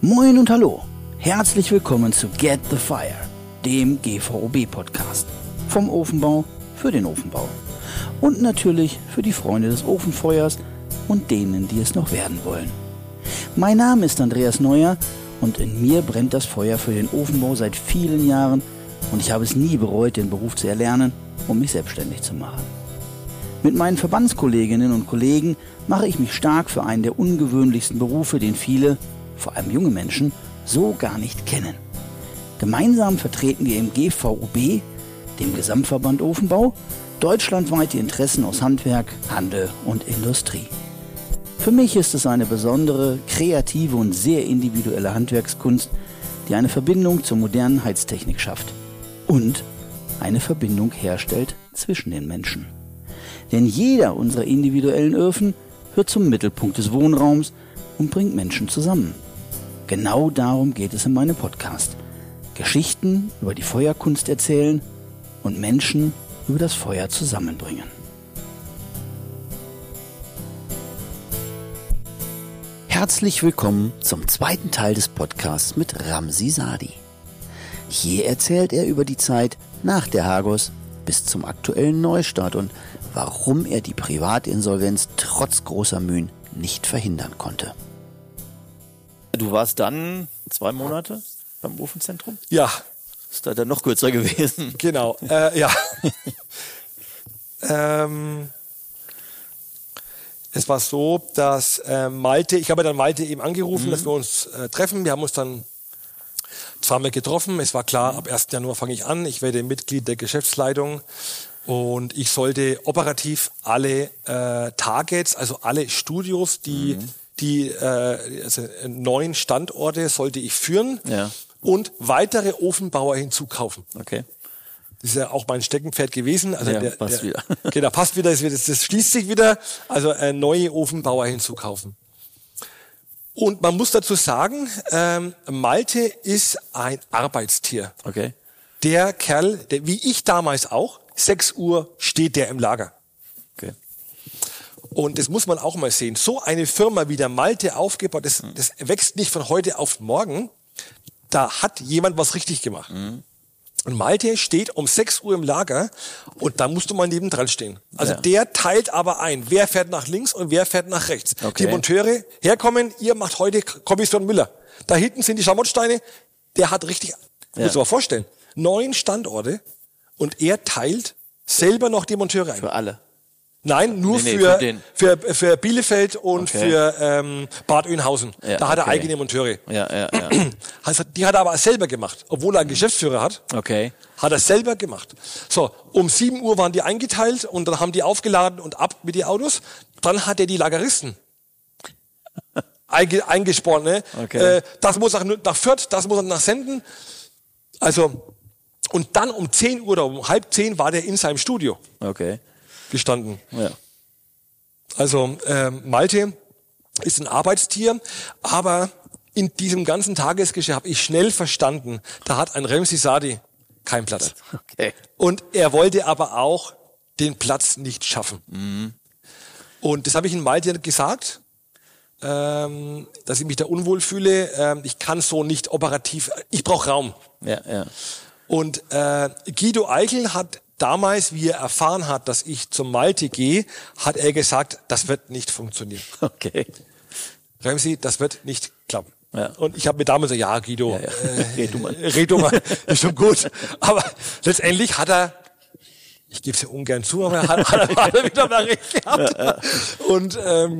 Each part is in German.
Moin und hallo, herzlich willkommen zu Get the Fire, dem GVOB-Podcast. Vom Ofenbau für den Ofenbau. Und natürlich für die Freunde des Ofenfeuers und denen, die es noch werden wollen. Mein Name ist Andreas Neuer und in mir brennt das Feuer für den Ofenbau seit vielen Jahren und ich habe es nie bereut, den Beruf zu erlernen, um mich selbstständig zu machen. Mit meinen Verbandskolleginnen und Kollegen mache ich mich stark für einen der ungewöhnlichsten Berufe, den viele, vor allem junge Menschen, so gar nicht kennen. Gemeinsam vertreten wir im GVOB, dem Gesamtverband Ofenbau, deutschlandweit die Interessen aus Handwerk, Handel und Industrie. Für mich ist es eine besondere, kreative und sehr individuelle Handwerkskunst, die eine Verbindung zur modernen Heiztechnik schafft und eine Verbindung herstellt zwischen den Menschen. Denn jeder unserer individuellen Öfen wird zum Mittelpunkt des Wohnraums und bringt Menschen zusammen. Genau darum geht es in meinem Podcast. Geschichten über die Feuerkunst erzählen und Menschen über das Feuer zusammenbringen. Herzlich willkommen zum zweiten Teil des Podcasts mit Ramzi Sadi. Hier erzählt er über die Zeit nach der Hagos bis zum aktuellen Neustart und warum er die Privatinsolvenz trotz großer Mühen nicht verhindern konnte. Du warst dann 2 Monate beim Ofenzentrum? Ja. Ist da dann noch kürzer gewesen? Genau, ja. Es war so, dass Malte, ich habe dann Malte eben angerufen, dass wir uns treffen. Wir haben uns dann zweimal getroffen. Es war klar, ab 1. Januar fange ich an. Ich werde Mitglied der Geschäftsleitung und ich sollte operativ alle Targets, also alle Studios, die 9 Standorte sollte ich führen und weitere Ofenbauer hinzukaufen. Okay. Das ist ja auch mein Steckenpferd gewesen. Also ja, passt wieder. Genau, passt wieder, das schließt sich wieder. Also neue Ofenbauer hinzukaufen. Und man muss dazu sagen, Malte ist ein Arbeitstier. Okay. Der Kerl, wie ich damals auch, 6 Uhr steht der im Lager. Okay. Und das muss man auch mal sehen. So eine Firma wie der Malte aufgebaut, das wächst nicht von heute auf morgen. Da hat jemand was richtig gemacht. Und Malte steht um 6 Uhr im Lager und da musst du mal nebendran stehen. Also der teilt aber ein, wer fährt nach links und wer fährt nach rechts. Okay. Die Monteure herkommen, ihr macht heute Kommission Müller. Da hinten sind die Schamottsteine, der hat richtig, muss man mal vorstellen, 9 Standorte und er teilt selber noch die Monteure ein. Für alle? Nein, nur für Bielefeld und für Bad Oeynhausen. Ja, da hat er eigene Monteure. Ja. Also, die hat er aber selber gemacht. Obwohl er einen Geschäftsführer hat, hat er selber gemacht. So, um 7 Uhr waren die eingeteilt und dann haben die aufgeladen und ab mit die Autos. Dann hat er die Lageristen eingespornt. Ne? Okay. Das muss nach Fürth, das muss er nach Senden. Also, und dann um 10 Uhr oder um 9:30 war der in seinem Studio. Okay. Gestanden. Ja. Also Malte ist ein Arbeitstier, aber in diesem ganzen Tagesgeschäft habe ich schnell verstanden, da hat ein Ramzi Sadi keinen Platz. Okay. Und er wollte aber auch den Platz nicht schaffen. Und das habe ich in Malte gesagt, dass ich mich da unwohl fühle. Ich kann so nicht operativ, ich brauche Raum. Ja. Und Guido Eichel hat damals, wie er erfahren hat, dass ich zum Malte gehe, hat er gesagt, das wird nicht funktionieren. Okay. Ramzi, das wird nicht klappen. Ja. Und ich habe mir damals gesagt, ja Guido, red du mal. Red du mal, ist schon gut. Aber letztendlich hat er, ich gebe es ja ungern zu, aber hat er wieder mal recht gehabt. Und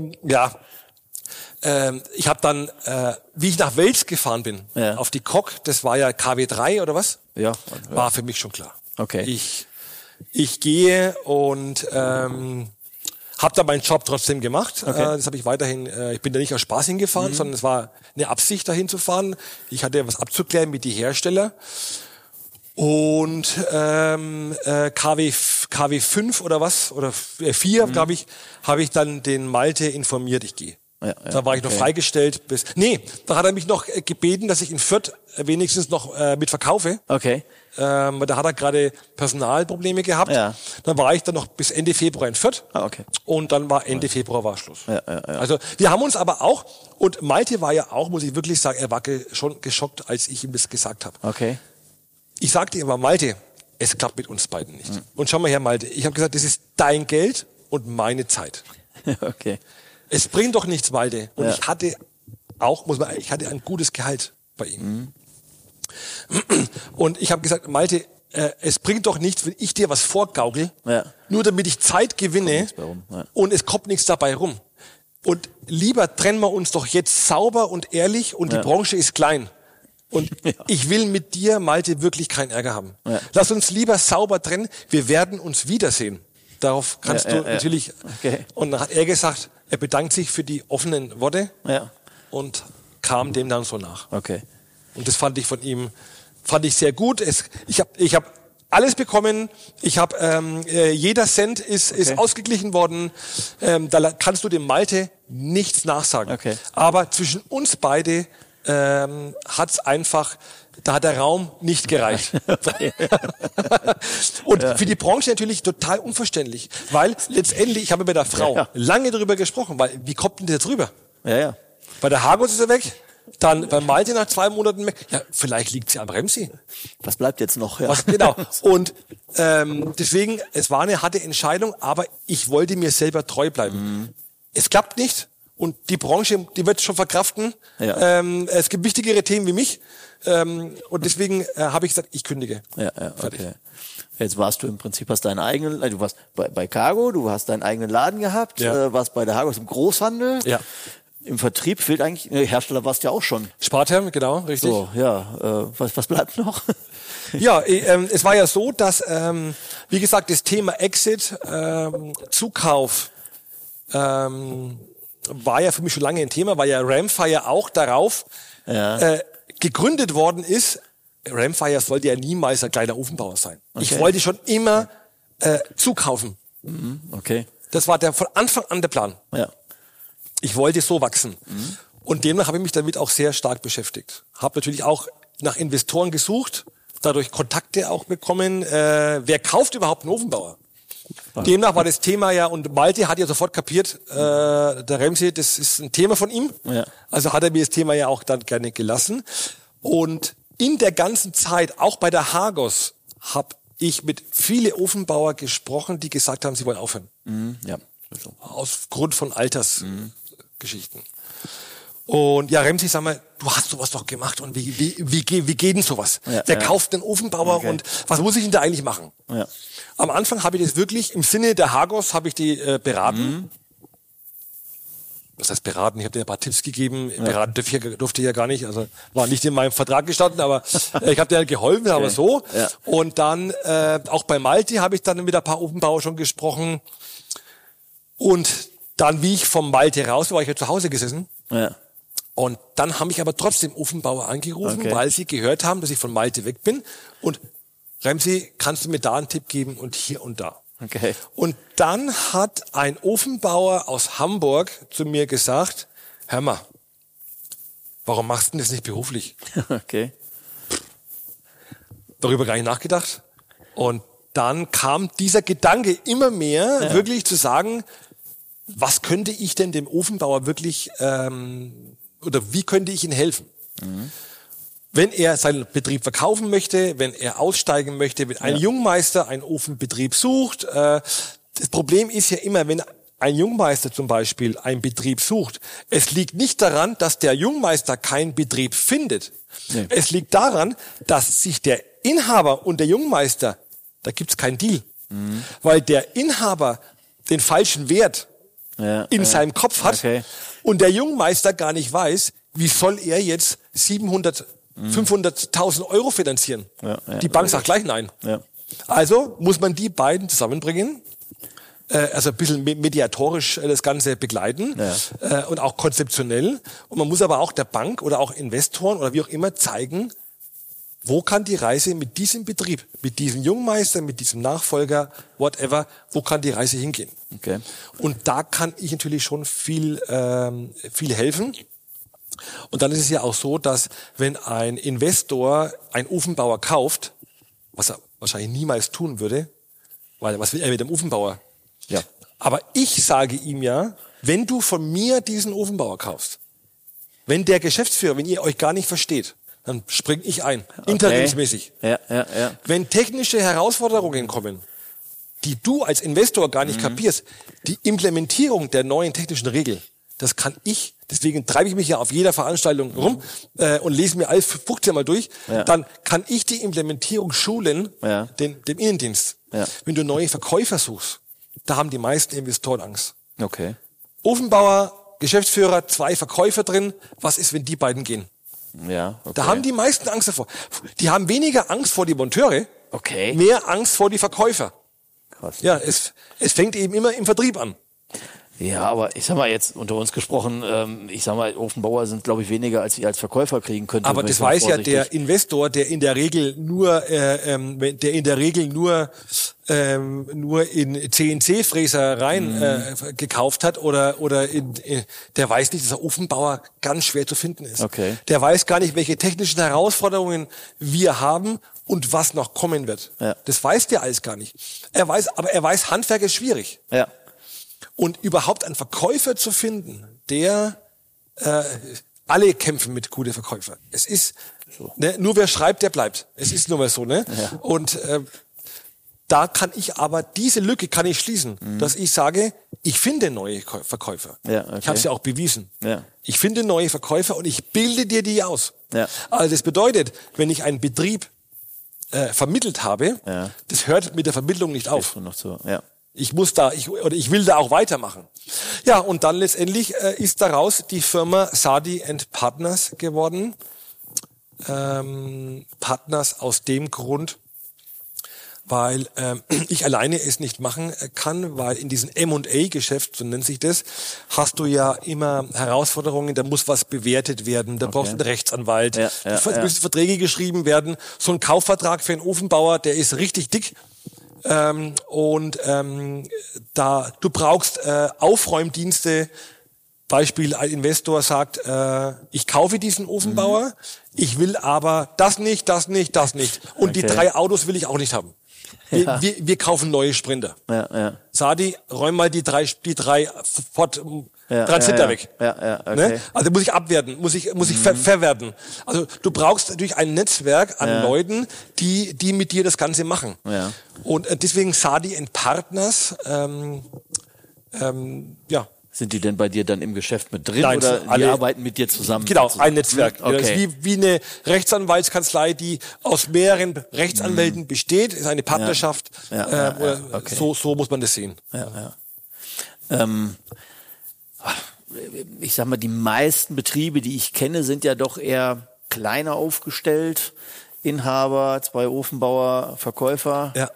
ich habe dann, wie ich nach Wels gefahren bin, auf die Kok, das war ja KW3 oder was? Ja. War für mich schon klar. Okay. Ich gehe und habe da meinen Job trotzdem gemacht. Okay. Das habe ich weiterhin. Ich bin da nicht aus Spaß hingefahren, sondern es war eine Absicht, dahin zu fahren. Ich hatte was abzuklären mit den Herstellern. Und KW 5 oder was, oder 4, glaube ich, habe ich dann den Malte informiert, ich gehe. Da war ich noch freigestellt da hat er mich noch gebeten, dass ich in Fürth wenigstens noch mit verkaufe. Okay. Da hat er gerade Personalprobleme gehabt. Ja. Dann war ich dann noch bis Ende Februar in Fürth. Okay. Und dann war Ende Februar war Schluss. Ja. Also wir haben uns aber auch, und Malte war ja auch, muss ich wirklich sagen, er war schon geschockt, als ich ihm das gesagt habe. Okay. Ich sagte ihm aber, Malte, es klappt mit uns beiden nicht. Und schau mal her, Malte, ich habe gesagt, das ist dein Geld und meine Zeit. Okay. Es bringt doch nichts, Malte. Und ich hatte ein gutes Gehalt bei ihm. Und ich habe gesagt, Malte, es bringt doch nichts, wenn ich dir was vorgaukel, nur damit ich Zeit gewinne und es kommt nichts dabei rum. Und lieber trennen wir uns doch jetzt sauber und ehrlich und die Branche ist klein. Und ich will mit dir, Malte, wirklich keinen Ärger haben. Ja. Lass uns lieber sauber trennen, wir werden uns wiedersehen. Darauf kannst du natürlich... Okay. Und dann hat er gesagt, er bedankt sich für die offenen Worte und kam dem dann so nach. Okay. Und das fand ich von ihm sehr gut. Ich hab alles bekommen. Ich habe jeder Cent ist ausgeglichen worden. Da kannst du dem Malte nichts nachsagen. Okay. Aber zwischen uns beide hat's einfach, da hat der Raum nicht gereicht. Und für die Branche natürlich total unverständlich, weil letztendlich, ich habe mit der Frau lange darüber gesprochen, weil wie kommt denn der jetzt rüber? Ja. Bei der Hagos ist er weg, dann bei Malte nach 2 Monaten weg. Ja, vielleicht liegt sie am Remsi. Was bleibt jetzt noch? Ja. Genau. Und deswegen, es war eine harte Entscheidung, aber ich wollte mir selber treu bleiben. Es klappt nicht. Und die Branche, die wird schon verkraften. Ja. Es gibt wichtigere Themen wie mich. Und deswegen habe ich gesagt, ich kündige. Ja, okay. Jetzt warst du im Prinzip, hast deinen eigenen, du warst bei Cargo, du hast deinen eigenen Laden gehabt, warst bei der Hagos im Großhandel. Ja. Im Vertrieb fehlt eigentlich, Hersteller warst ja auch schon. Spartherm, genau, richtig. So, was bleibt noch? Ja, es war ja so, dass, wie gesagt, das Thema Exit, Zukauf, war ja für mich schon lange ein Thema, weil ja Ramfire auch darauf gegründet worden ist. Ramfire sollte ja niemals ein kleiner Ofenbauer sein. Okay. Ich wollte schon immer zukaufen. Okay. Das war von Anfang an der Plan. Ja. Ich wollte so wachsen. Und demnach habe ich mich damit auch sehr stark beschäftigt. Habe natürlich auch nach Investoren gesucht, dadurch Kontakte auch bekommen. Wer kauft überhaupt einen Ofenbauer? Demnach war das Thema und Malte hat ja sofort kapiert, der Remsi, das ist ein Thema von ihm. Ja. Also hat er mir das Thema ja auch dann gerne gelassen. Und in der ganzen Zeit, auch bei der Hagos, habe ich mit vielen Ofenbauer gesprochen, die gesagt haben, sie wollen aufhören. Ja. Aufgrund von Altersgeschichten. Und ja, Remsi, sag mal, du hast sowas doch gemacht und wie geht denn sowas? Wer kauft einen Ofenbauer und was muss ich denn da eigentlich machen? Ja. Am Anfang habe ich das wirklich im Sinne der Hagos habe ich die beraten. Was heißt beraten? Ich habe dir ein paar Tipps gegeben. Beraten durfte ich ja gar nicht, also war nicht in meinem Vertrag gestanden, aber ich habe dir halt geholfen, aber so. Ja. Und dann auch bei Malte habe ich dann mit ein paar Ofenbauer schon gesprochen. Und dann, wie ich vom Malte raus war, ich ja zu Hause gesessen. Ja. Und dann haben mich aber trotzdem Ofenbauer angerufen, weil sie gehört haben, dass ich von Malte weg bin. Und Remsi, kannst du mir da einen Tipp geben und hier und da? Okay. Und dann hat ein Ofenbauer aus Hamburg zu mir gesagt, hör mal, warum machst du denn das nicht beruflich? Okay. Darüber gar nicht nachgedacht. Und dann kam dieser Gedanke immer mehr, wirklich zu sagen, was könnte ich denn dem Ofenbauer wirklich, oder wie könnte ich ihm helfen? Wenn er seinen Betrieb verkaufen möchte, wenn er aussteigen möchte, wenn ein Jungmeister einen Ofenbetrieb sucht. Das Problem ist ja immer, wenn ein Jungmeister zum Beispiel einen Betrieb sucht, es liegt nicht daran, dass der Jungmeister keinen Betrieb findet. Nee. Es liegt daran, dass sich der Inhaber und der Jungmeister, da gibt's keinen Deal. Weil der Inhaber den falschen Wert in seinem Kopf hat und der Jungmeister gar nicht weiß, wie soll er jetzt 500.000 Euro finanzieren. Die Bank sagt gleich nein. Ja. Also muss man die beiden zusammenbringen, also ein bisschen mediatorisch das Ganze begleiten und auch konzeptionell. Und man muss aber auch der Bank oder auch Investoren oder wie auch immer zeigen, wo kann die Reise mit diesem Betrieb, mit diesem Jungmeister, mit diesem Nachfolger, whatever, wo kann die Reise hingehen? Okay. Und da kann ich natürlich schon viel helfen. Und dann ist es ja auch so, dass wenn ein Investor einen Ofenbauer kauft, was er wahrscheinlich niemals tun würde, weil was will er mit dem Ofenbauer? Ja. Aber ich sage ihm ja, wenn du von mir diesen Ofenbauer kaufst, wenn der Geschäftsführer, wenn ihr euch gar nicht versteht, dann spring ich ein, interimsmäßig. Ja. Wenn technische Herausforderungen kommen, die du als Investor gar nicht kapierst, die Implementierung der neuen technischen Regel, das kann ich, deswegen treibe ich mich ja auf jeder Veranstaltung rum und lese mir alles 15 Mal durch, dann kann ich die Implementierung schulen, dem Innendienst. Ja. Wenn du neue Verkäufer suchst, da haben die meisten Investoren Angst. Okay. Ofenbauer, Geschäftsführer, 2 Verkäufer drin, was ist, wenn die beiden gehen? Ja, okay. Da haben die meisten Angst davor. Die haben weniger Angst vor die Monteure, mehr Angst vor die Verkäufer. Krass. Ja, es fängt eben immer im Vertrieb an. Ja, aber ich sag mal jetzt unter uns gesprochen, ich sag mal, Ofenbauer sind, glaube ich, weniger, als ich als Verkäufer kriegen könnte. Aber das weiß ja der Investor, der in der Regel nur in CNC-Fräsereien gekauft hat oder der weiß nicht, dass der Ofenbauer ganz schwer zu finden ist. Okay. Der weiß gar nicht, welche technischen Herausforderungen wir haben und was noch kommen wird. Ja. Das weiß der alles gar nicht. Er weiß, Handwerk ist schwierig. Ja. Und überhaupt einen Verkäufer zu finden, der alle kämpfen mit guten Verkäufern. Es ist so. Ne, nur wer schreibt, der bleibt. Es ist nur mal so, ne? Ja. Und da kann ich aber diese Lücke kann ich schließen, dass ich sage, ich finde neue Verkäufer. Ja, okay. Ich habe es ja auch bewiesen. Ja. Ich finde neue Verkäufer und ich bilde dir die aus. Ja. Also das bedeutet, wenn ich einen Betrieb vermittelt habe, das hört mit der Vermittlung nicht auf. Noch so. Ja. Ich will da auch weitermachen. Ja, und dann letztendlich ist daraus die Firma Sadi & Partners geworden. Partners aus dem Grund, weil ich alleine es nicht machen kann, weil in diesem M&A-Geschäft, so nennt sich das, hast du ja immer Herausforderungen, da muss was bewertet werden, da brauchst du einen Rechtsanwalt, da müssen Verträge geschrieben werden. So ein Kaufvertrag für einen Ofenbauer, der ist richtig dick. Du brauchst Aufräumdienste. Beispiel, ein Investor sagt, ich kaufe diesen Ofenbauer, ich will aber das nicht. Und die 3 Autos will ich auch nicht haben. Wir kaufen neue Sprinter. Ja. Sadi, räum mal die drei Ford Transiter weg. Okay. Ne? Also muss ich abwerten, muss ich verwerten. Also du brauchst natürlich ein Netzwerk an Leuten, die mit dir das Ganze machen. Ja. Und deswegen Sadi & Partners, Sind die denn bei dir dann im Geschäft mit drin? Nein, oder die arbeiten mit dir zusammen? Genau, ein Netzwerk. Okay. Das ist wie eine Rechtsanwaltskanzlei, die aus mehreren Rechtsanwälten besteht. Ist eine Partnerschaft. Okay. So muss man das sehen. Ich sag mal, die meisten Betriebe, die ich kenne, sind ja doch eher kleiner aufgestellt. Inhaber, 2 Ofenbauer, Verkäufer. Ja.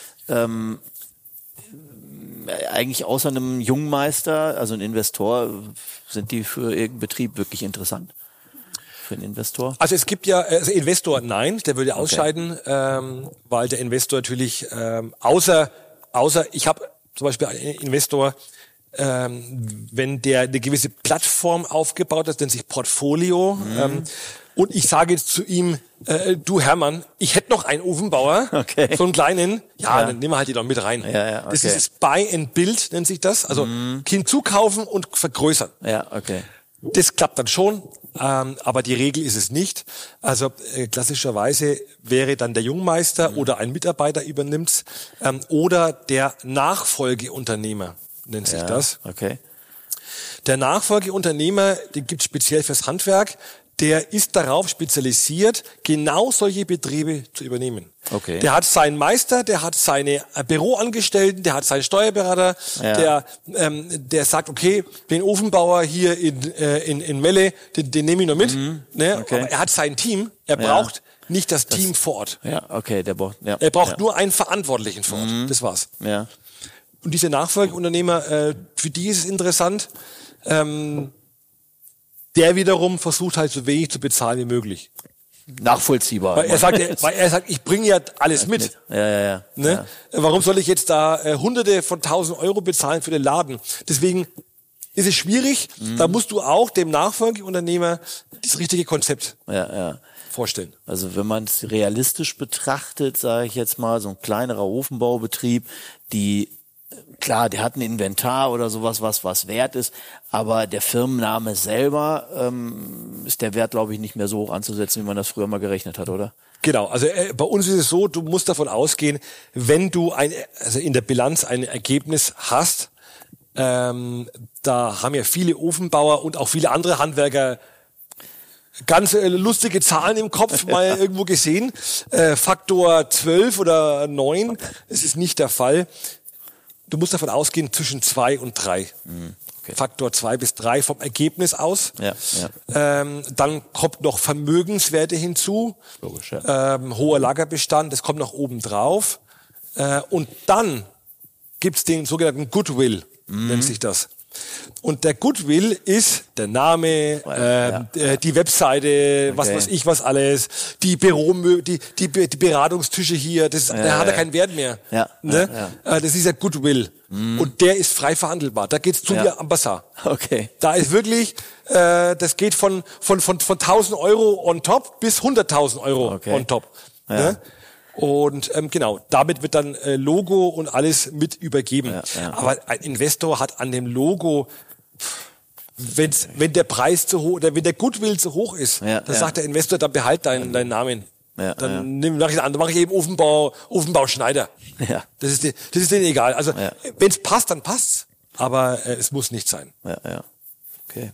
Eigentlich außer einem Jungmeister, also ein Investor, sind die für irgendeinen Betrieb wirklich interessant? Für einen Investor? Also es gibt ja, Investor, nein, der würde ausscheiden, weil der Investor natürlich, außer ich habe zum Beispiel einen Investor, wenn der eine gewisse Plattform aufgebaut hat, nennt sich Portfolio, und ich sage jetzt zu ihm, du Hermann, ich hätte noch einen Ofenbauer, so einen kleinen, dann nehmen wir halt die doch mit rein. Okay. Das ist Buy and Build, nennt sich das, also hinzukaufen und vergrößern. Ja, okay. Das klappt dann schon, aber die Regel ist es nicht. Also klassischerweise wäre dann der Jungmeister oder ein Mitarbeiter übernimmt's, oder der Nachfolgeunternehmer, nennt sich das. Okay. Der Nachfolgeunternehmer, den gibt's speziell fürs Handwerk, der ist darauf spezialisiert, genau solche Betriebe zu übernehmen. Okay. Der hat seinen Meister, der hat seine Büroangestellten, der hat seinen Steuerberater, der sagt, okay, den Ofenbauer hier in Melle, den nehme ich noch mit. Ne? Okay. Aber er hat sein Team, er braucht nicht das Team vor Ort. Ja, okay, er braucht nur einen Verantwortlichen vor Ort. Das war's. Ja. Und diese Nachfolgeunternehmer, für die ist es interessant, der wiederum versucht halt so wenig zu bezahlen wie möglich. nachvollziehbar. Weil er sagt, ich bringe ja alles mit. Ja. Ne? Ja. Warum soll ich jetzt da Hunderte von 1.000 Euro bezahlen für den Laden? Deswegen ist es schwierig. Da musst du auch dem Nachfolgeunternehmer das richtige Konzept vorstellen. Also wenn man es realistisch betrachtet, sage ich jetzt mal, so ein kleinerer Ofenbaubetrieb, klar, der hat ein Inventar oder sowas, was wert ist, aber der Firmenname selber ist der Wert, glaube ich, nicht mehr so hoch anzusetzen, wie man das früher mal gerechnet hat, oder? Genau, also bei uns ist es so, du musst davon ausgehen, wenn du in der Bilanz ein Ergebnis hast, da haben ja viele Ofenbauer und auch viele andere Handwerker ganz lustige Zahlen im Kopf mal irgendwo gesehen. Faktor 12 oder 9, es ist nicht der Fall. Du musst davon ausgehen, zwischen 2 und 3. Okay. Faktor 2 bis 3 vom Ergebnis aus. Dann kommt noch Vermögenswerte hinzu. Logisch, ja. Hoher Lagerbestand, das kommt noch oben drauf. Und dann gibt's den sogenannten Goodwill, nennt sich das. Und der Goodwill ist der Name, die Webseite, was weiß ich, was alles, die die Beratungstische hier, da hat er keinen Wert mehr. Das ist der Goodwill. Und der ist frei verhandelbar. Da geht's zu wie am Bazar. Okay. Da ist wirklich, das geht von 1.000 Euro on top bis 100.000 Euro on top. Ja. Ne? Und genau, damit wird dann Logo und alles mit übergeben. Aber ein Investor hat an dem Logo, wenn der Preis zu hoch oder wenn der Goodwill zu hoch ist, dann sagt der Investor, dann behalt deinen Namen. Dann mache ich eben Ofenbau Schneider. Ja. Das ist denen egal. Also wenn es passt, dann passt's. Aber es muss nicht sein. Okay.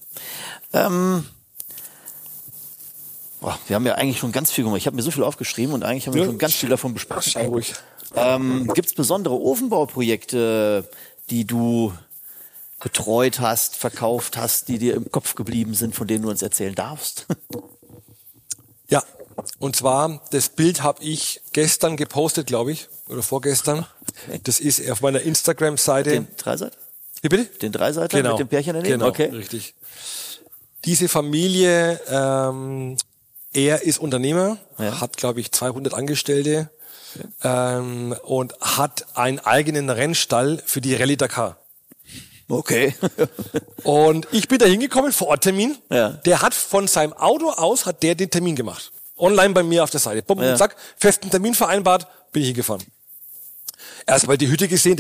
Wir haben ja eigentlich schon ganz viel gemacht. Ich habe mir so viel aufgeschrieben und eigentlich haben wir schon ganz viel davon besprochen. Gibt es besondere Ofenbauprojekte, die du betreut hast, verkauft hast, die dir im Kopf geblieben sind, von denen du uns erzählen darfst? Ja, und zwar, das Bild habe ich gestern gepostet, glaube ich, oder vorgestern. Das ist auf meiner Instagram-Seite. Den Dreiseiter? Wie bitte? Den Dreiseiter mit dem Pärchen daneben? Genau, richtig. Diese Familie, er ist Unternehmer, hat, glaube ich, 200 Angestellte und hat einen eigenen Rennstall für die Rallye Dakar. Okay. Und ich bin da hingekommen, vor Ort Termin. Ja. Der hat von seinem Auto aus, hat der den Termin gemacht. Online bei mir auf der Seite. Bumm, zack, festen Termin vereinbart, bin ich hingefahren. Erstmal die Hütte gesehen,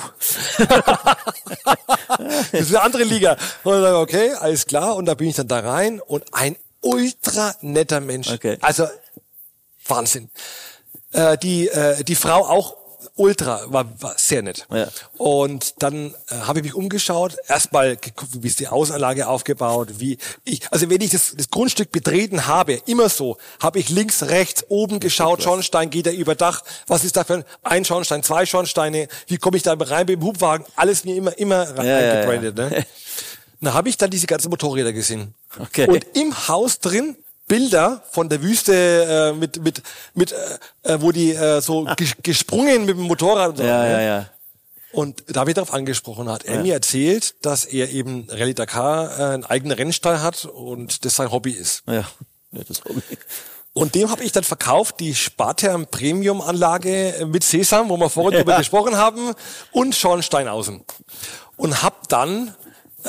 das ist eine andere Liga. Und dann, okay, alles klar. Und da bin ich dann da rein und ein ultra netter Mensch. Okay. Also Wahnsinn. Die Frau auch ultra, war sehr nett. Ja. Und dann habe ich mich umgeschaut, erstmal geguckt, wie ist die Außenanlage aufgebaut, also wenn ich das Grundstück betreten habe, immer so, habe ich links, rechts, oben geschaut, Schornstein, geht er über Dach, was ist da für ein Schornstein, 2 Schornsteine, wie komme ich da rein mit dem Hubwagen, alles mir immer reingebrandet. Ne? Dann habe ich dann diese ganzen Motorräder gesehen. Okay. Und im Haus drin Bilder von der Wüste wo die so gesprungen mit dem Motorrad und so. Ja. Und da habe ich darauf angesprochen, hat er mir erzählt, dass er eben Rallye Dakar einen eigenen Rennstall hat und das sein Hobby ist. Ja, das Hobby. Und dem habe ich dann verkauft die Spartherm Premium Anlage mit Sesam, wo wir vorhin drüber gesprochen haben, und Schornstein außen. Und hab dann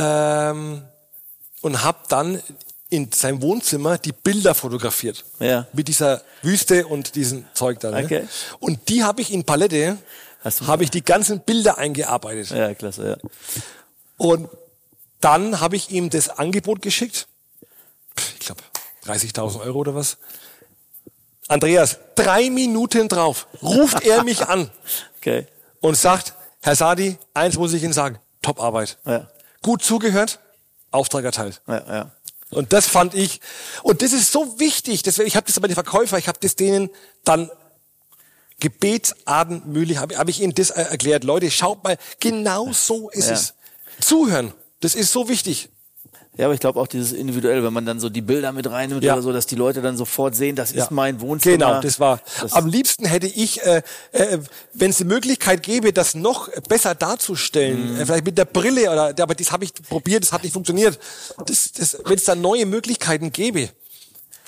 in seinem Wohnzimmer die Bilder fotografiert. Ja. Mit dieser Wüste und diesem Zeug da. Ne? Okay. Und die habe ich in Palette, habe ich die ganzen Bilder eingearbeitet. Ja, klasse, ja. Und dann habe ich ihm das Angebot geschickt. Ich glaube, 30.000 Euro oder was. Andreas, 3 Minuten drauf, ruft er mich an. Okay. Und sagt, Herr Sadi, eins muss ich Ihnen sagen, Top-Arbeit. Ja. Gut zugehört, Auftrag erteilt. Ja. Und das fand ich, und das ist so wichtig, deswegen, ich habe das bei den Verkäufern, ich habe das denen dann gebetsartenmühlich, habe ich ihnen das erklärt. Leute, schaut mal, genau so ist es. Zuhören, das ist so wichtig. Ja, aber ich glaube auch dieses Individuelle, wenn man dann so die Bilder mit reinnimmt oder so, dass die Leute dann sofort sehen, das ist mein Wohnzimmer. Genau, das war. Am liebsten hätte ich, wenn es die Möglichkeit gäbe, das noch besser darzustellen, vielleicht mit der Brille aber das habe ich probiert, das hat nicht funktioniert. Wenn es da neue Möglichkeiten gäbe,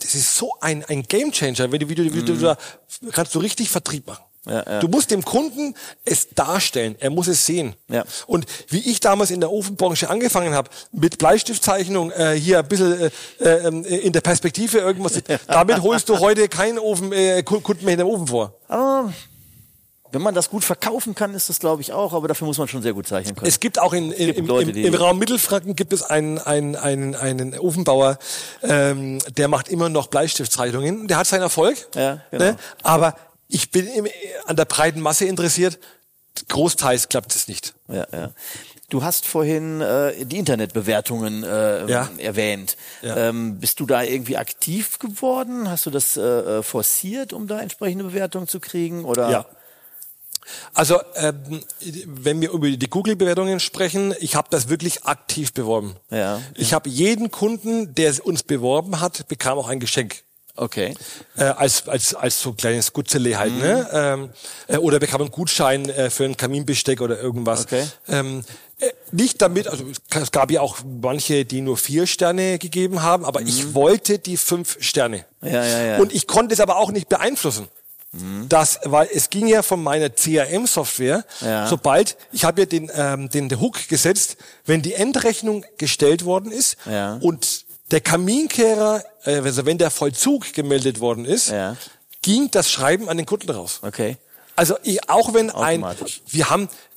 es ist so ein Gamechanger, wie du da kannst du richtig Vertrieb machen. Ja. Du musst dem Kunden es darstellen, er muss es sehen. Ja. Und wie ich damals in der Ofenbranche angefangen habe, mit Bleistiftzeichnung, hier ein bisschen in der Perspektive irgendwas, damit holst du heute keinen Kunden mehr in den Ofen vor. Aber wenn man das gut verkaufen kann, ist das, glaube ich, auch, aber dafür muss man schon sehr gut zeichnen können. Es gibt auch im Raum Mittelfranken gibt es einen Ofenbauer, der macht immer noch Bleistiftzeichnungen. Der hat seinen Erfolg, Ja, genau. ne? Aber ich bin an der breiten Masse interessiert. Großteils klappt es nicht. Ja. Du hast vorhin die Internetbewertungen erwähnt. Ja. Bist du da irgendwie aktiv geworden? Hast du das forciert, um da entsprechende Bewertungen zu kriegen? Oder? Ja. Also wenn wir über die Google-Bewertungen sprechen, ich habe das wirklich aktiv beworben. Ja. Ich habe jeden Kunden, der uns beworben hat, bekam auch ein Geschenk. Okay. Als so ein kleines Gutzele halt, ne? Oder bekam einen Gutschein für ein Kaminbesteck oder irgendwas. Okay. Nicht damit, also es gab ja auch manche, die nur 4 Sterne gegeben haben, aber ich wollte die 5 Sterne. Ja. Und ich konnte es aber auch nicht beeinflussen. Weil es ging ja von meiner CRM-Software, sobald, ich habe ja den Hook gesetzt, wenn die Endrechnung gestellt worden ist und der Kaminkehrer, also wenn der Vollzug gemeldet worden ist, ging das Schreiben an den Kunden raus. Okay. Also auch wenn wir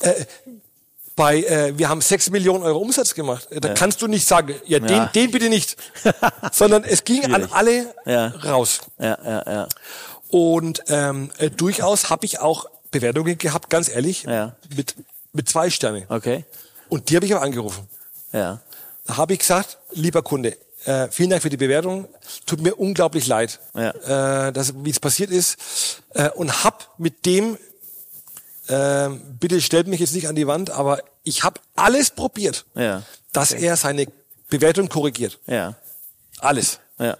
haben 6 Millionen Euro Umsatz gemacht, da kannst du nicht sagen, den bitte nicht, sondern es ging an alle raus. Ja. Und durchaus habe ich auch Bewertungen gehabt, ganz ehrlich, mit 2 Sterne. Okay. Und die habe ich aber angerufen. Ja. Da habe ich gesagt, lieber Kunde, vielen Dank für die Bewertung. Tut mir unglaublich leid, wie es passiert ist. Und hab mit dem, bitte stellt mich jetzt nicht an die Wand, aber ich habe alles probiert, dass er seine Bewertung korrigiert. Ja. Alles. Ja.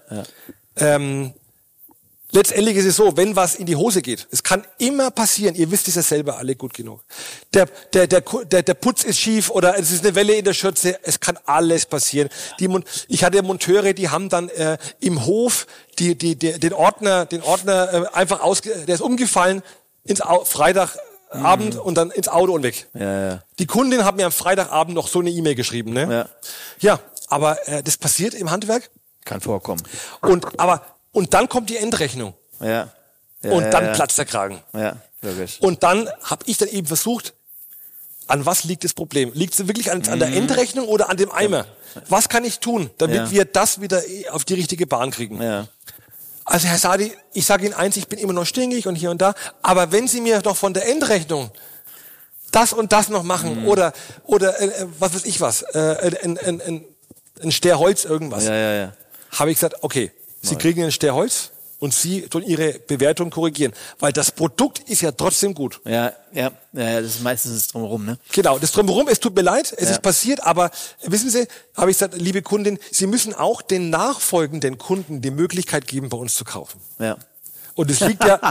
Letztendlich ist es so, wenn was in die Hose geht, es kann immer passieren, ihr wisst es ja selber alle gut genug. Der Putz ist schief oder es ist eine Welle in der Schürze, es kann alles passieren. Ich hatte Monteure, die haben dann im Hof den Ordner einfach der ist umgefallen Freitagabend und dann ins Auto und weg. Ja. Die Kundin hat mir am Freitagabend noch so eine E-Mail geschrieben, ne? Ja, aber das passiert im Handwerk. Kann vorkommen. Und dann kommt die Endrechnung. Ja. Und dann platzt der Kragen. Ja, logisch. Und dann habe ich dann eben versucht, an was liegt das Problem? Liegt es wirklich an der Endrechnung oder an dem Eimer? Was kann ich tun, damit wir das wieder auf die richtige Bahn kriegen? Ja. Also Herr Sadi, ich sage Ihnen eins, ich bin immer noch stinkig und hier und da, aber wenn Sie mir doch von der Endrechnung das und das noch machen oder was weiß ich was, ein Ster Holz irgendwas, habe ich gesagt, okay, Sie kriegen ein Ster Holz und Sie tun Ihre Bewertung korrigieren. Weil das Produkt ist ja trotzdem gut. Ja, das ist meistens das Drumherum, ne? Genau, das Drumherum, es tut mir leid, es ist passiert, aber wissen Sie, habe ich gesagt, liebe Kundin, Sie müssen auch den nachfolgenden Kunden die Möglichkeit geben, bei uns zu kaufen. Ja. Und das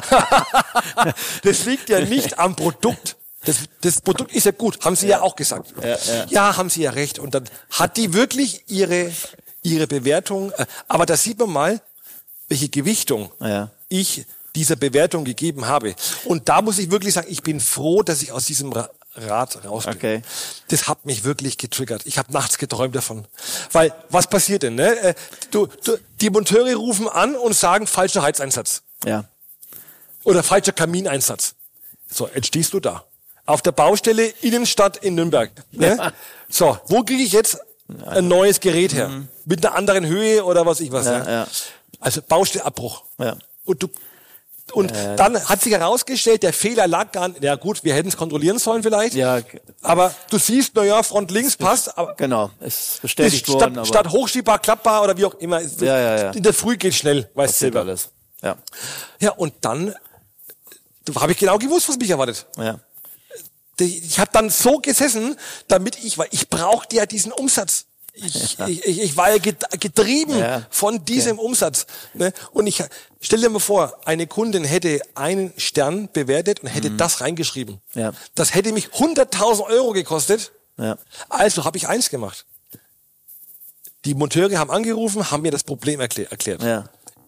liegt ja nicht am Produkt. Das Produkt ist ja gut, haben Sie ja auch gesagt. Ja, haben Sie ja recht. Und dann hat die wirklich ihre Bewertung, aber da sieht man mal, welche Gewichtung ich dieser Bewertung gegeben habe. Und da muss ich wirklich sagen, ich bin froh, dass ich aus diesem Rad raus bin. Okay. Das hat mich wirklich getriggert. Ich habe nachts geträumt davon. Weil, was passiert denn? Ne? Die Monteure rufen an und sagen, falscher Heizeinsatz. Ja. Oder falscher Kamineinsatz. So, jetzt stehst du da. Auf der Baustelle Innenstadt in Nürnberg. Ne? Ja. So, wo kriege ich jetzt ein neues Gerät her? Mit einer anderen Höhe oder was ich was. Ja. Also Baustellenabbruch. Ja. Und dann hat sich herausgestellt, der Fehler lag gar nicht. Ja gut, wir hätten es kontrollieren sollen vielleicht. Ja. Aber du siehst, Front links passt. Aber genau, es ist bestätigt worden. Aber statt hochschiebbar, klappbar oder wie auch immer. Ja. In der Früh geht schnell, weißt du selber. Alles. Ja. Ja, und dann habe ich genau gewusst, was mich erwartet. Ja. Ich habe dann so gesessen, weil ich brauchte ja diesen Umsatz. Ich war ja getrieben von diesem Umsatz. Ne? Und ich stell dir mal vor, eine Kundin hätte einen Stern bewertet und hätte das reingeschrieben. Ja. Das hätte mich 100.000 Euro gekostet. Ja. Also habe ich eins gemacht. Die Monteure haben angerufen, haben mir das Problem erklärt. Ja.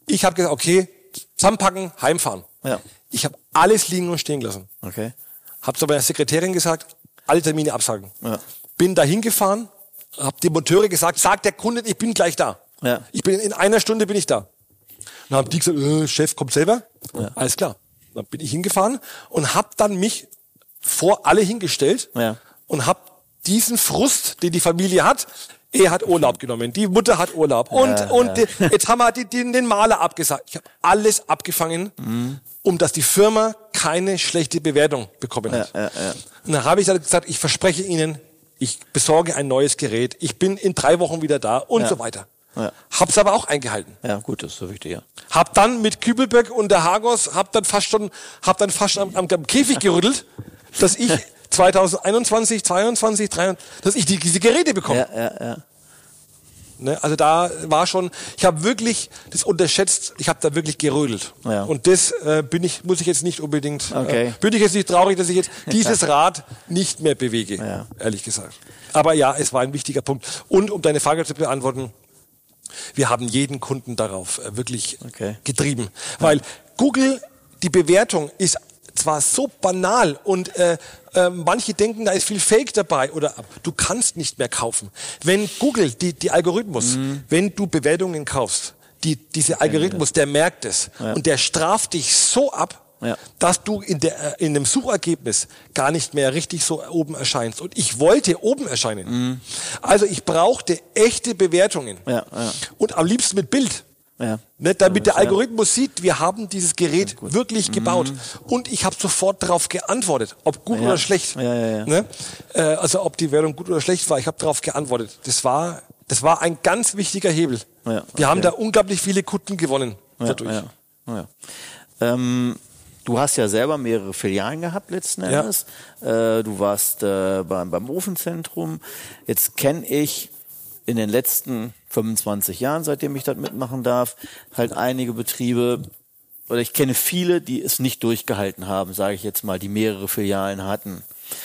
Ich habe gesagt, okay, zusammenpacken, heimfahren. Ja. Ich habe alles liegen und stehen gelassen. Okay. Habe zu meiner Sekretärin gesagt, alle Termine absagen. Ja. Bin da hingefahren, habe die Monteure gesagt, sagt der Kunde, ich bin gleich da. Ja. In einer Stunde bin ich da. Dann haben die gesagt, Chef, kommt selber. Ja. Alles klar. Dann bin ich hingefahren und habe dann mich vor alle hingestellt und habe diesen Frust, den die Familie hat, er hat Urlaub genommen, die Mutter hat Urlaub jetzt haben wir den Maler abgesagt. Ich habe alles abgefangen, um dass die Firma keine schlechte Bewertung bekommen hat. Und dann habe ich dann gesagt, ich verspreche Ihnen, ich besorge ein neues Gerät, ich bin in 3 Wochen wieder da und so weiter. Ja. Hab's aber auch eingehalten. Ja, gut, das ist so wichtig, ja. Hab dann mit Kübelböck und der Hagos, hab dann fast am Käfig gerüttelt, dass ich 2021, 22, 23, dass ich diese Geräte bekomme. Ja. Ne, also da war schon, ich habe wirklich das unterschätzt, ich habe da wirklich gerödelt. Ja. Und das muss ich jetzt nicht unbedingt, bin ich jetzt nicht traurig, dass ich jetzt dieses Rad nicht mehr bewege, ehrlich gesagt. Aber ja, es war ein wichtiger Punkt. Und um deine Frage zu beantworten, wir haben jeden Kunden darauf wirklich getrieben. Weil Google, die Bewertung ist zwar so banal und manche denken, da ist viel Fake dabei oder du kannst nicht mehr kaufen. Wenn Google, die Algorithmus, wenn du Bewertungen kaufst, dieser Algorithmus, der merkt es und der straft dich so ab, dass du in dem Suchergebnis gar nicht mehr richtig so oben erscheinst. Und ich wollte oben erscheinen. Also ich brauchte echte Bewertungen. Und am liebsten mit Bild. Ne, damit der Algorithmus sieht, wir haben dieses Gerät wirklich gebaut. Und ich habe sofort darauf geantwortet, ob gut oder schlecht. Ne? Also ob die Wertung gut oder schlecht war, ich habe darauf geantwortet. Das war ein ganz wichtiger Hebel. Wir haben da unglaublich viele Kunden gewonnen dadurch. Du hast ja selber mehrere Filialen gehabt letzten Endes. Du warst beim Ofenzentrum. Jetzt kenne ich in den letzten 25 Jahren, seitdem ich das mitmachen darf, halt einige Betriebe, oder ich kenne viele, die es nicht durchgehalten haben, sage ich jetzt mal, die mehrere Filialen hatten.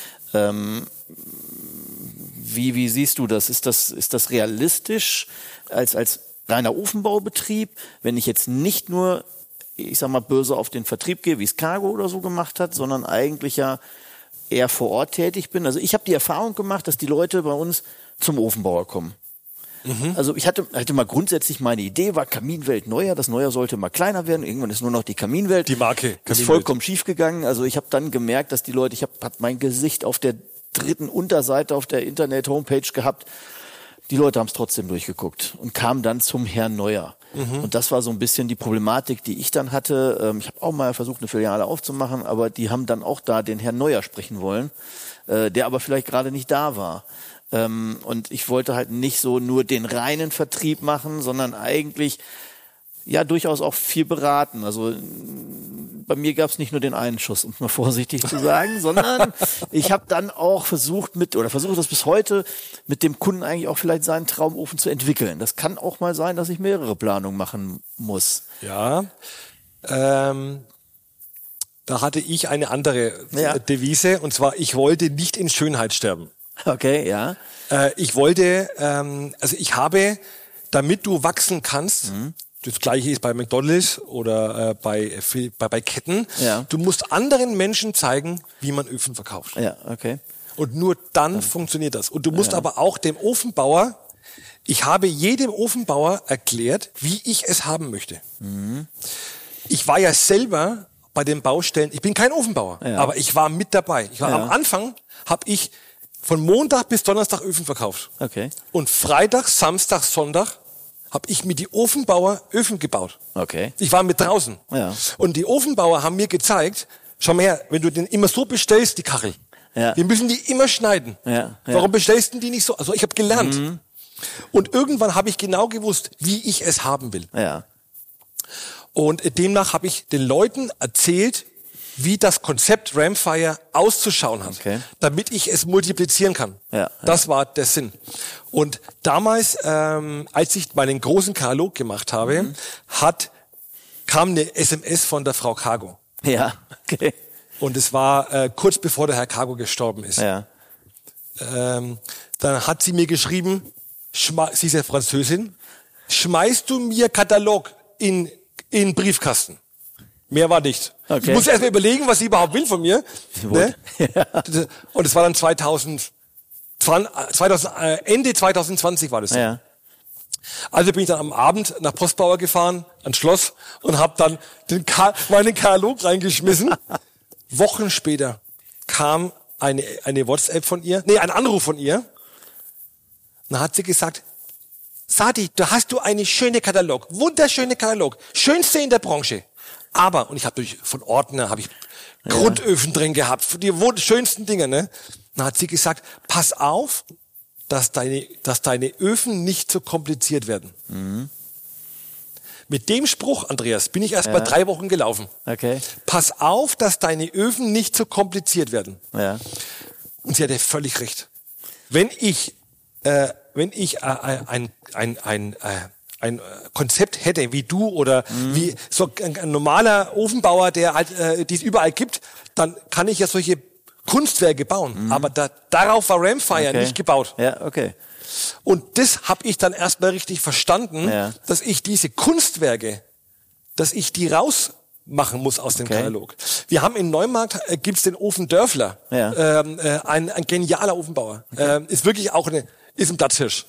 Wie siehst du das? Ist das realistisch als reiner Ofenbaubetrieb, wenn ich jetzt nicht nur, ich sag mal, böse auf den Vertrieb gehe, wie es Cargo oder so gemacht hat, sondern eigentlich ja eher vor Ort tätig bin? Also ich habe die Erfahrung gemacht, dass die Leute bei uns zum Ofenbauer kommen. Also ich hatte mal grundsätzlich meine Idee, war Kaminwelt Neuer, das Neuer sollte mal kleiner werden, irgendwann ist nur noch die Kaminwelt. Die Marke. Ist vollkommen schief gegangen. Also ich habe dann gemerkt, dass die Leute, ich habe mein Gesicht auf der 3. Unterseite auf der Internet-Homepage gehabt. Die Leute haben es trotzdem durchgeguckt und kamen dann zum Herrn Neuer. Und das war so ein bisschen die Problematik, die ich dann hatte. Ich habe auch mal versucht, eine Filiale aufzumachen, aber die haben dann auch da den Herrn Neuer sprechen wollen, der aber vielleicht gerade nicht da war. Und ich wollte halt nicht so nur den reinen Vertrieb machen, sondern eigentlich ja durchaus auch viel beraten. Also bei mir gab es nicht nur den einen Schuss, um es mal vorsichtig zu sagen, sondern ich habe dann auch versuche das bis heute, mit dem Kunden eigentlich auch vielleicht seinen Traumofen zu entwickeln. Das kann auch mal sein, dass ich mehrere Planungen machen muss. Ja, da hatte ich eine andere Devise, und zwar, ich wollte nicht in Schönheit sterben. Okay, ja. Ich wollte, ich habe, damit du wachsen kannst, das Gleiche ist bei McDonald's oder bei Ketten, du musst anderen Menschen zeigen, wie man Öfen verkauft. Ja, okay. Und nur dann funktioniert das. Und du musst aber auch dem Ofenbauer, ich habe jedem Ofenbauer erklärt, wie ich es haben möchte. Ich war ja selber bei den Baustellen, ich bin kein Ofenbauer, aber ich war mit dabei. Am Anfang habe ich von Montag bis Donnerstag Öfen verkauft. Okay. Und Freitag, Samstag, Sonntag habe ich mit die Ofenbauer Öfen gebaut. Okay. Ich war mit draußen. Ja. Und die Ofenbauer haben mir gezeigt, schau mal her, wenn du den immer so bestellst, die Kachel, wir müssen die immer schneiden. Warum bestellst du die nicht so? Also ich habe gelernt. Und irgendwann habe ich genau gewusst, wie ich es haben will. Ja. Und demnach habe ich den Leuten erzählt, wie das Konzept Ramfire auszuschauen hat, damit ich es multiplizieren kann. Das war der Sinn. Und damals, als ich meinen großen Katalog gemacht habe, kam eine SMS von der Frau Cargo. Ja, okay. Und es war kurz bevor der Herr Cargo gestorben ist. Ja. Dann hat sie mir geschrieben, sie ist ja Französin, schmeißt du mir Katalog in in den Briefkasten. Mehr war nicht. Okay. Ich muss erst mal überlegen, was sie überhaupt will von mir. Ne? Ja. Und es war dann Ende 2020 war das. Ja. Also bin ich dann am Abend nach Postbauer gefahren, ans Schloss, und habe dann meinen Katalog reingeschmissen. Wochen später kam eine WhatsApp von ihr, ein Anruf von ihr. Dann hat sie gesagt, Sadi, da hast du eine schöne Katalog, wunderschöne Katalog, schönste in der Branche. Aber, und ich habe von Ordner, habe ich Grundöfen drin gehabt, für die schönsten Dinge, ne? Dann hat sie gesagt, pass auf, dass deine Öfen nicht so kompliziert werden. Mhm. Mit dem Spruch, Andreas, bin ich erst mal 3 Wochen gelaufen. Okay. Pass auf, dass deine Öfen nicht so kompliziert werden. Ja. Und sie hatte völlig recht. Wenn ich ein Konzept hätte wie du oder wie so ein normaler Ofenbauer, der halt die es überall gibt, dann kann ich ja solche Kunstwerke bauen. Aber darauf war Ramfire nicht gebaut. Ja, okay. Und das habe ich dann erstmal richtig verstanden, dass ich diese Kunstwerke, dass ich die rausmachen muss aus dem Katalog. Wir haben in Neumarkt, gibt's den Ofen Dörfler, ein genialer Ofenbauer. Ist wirklich auch ist ein Platzhirsch.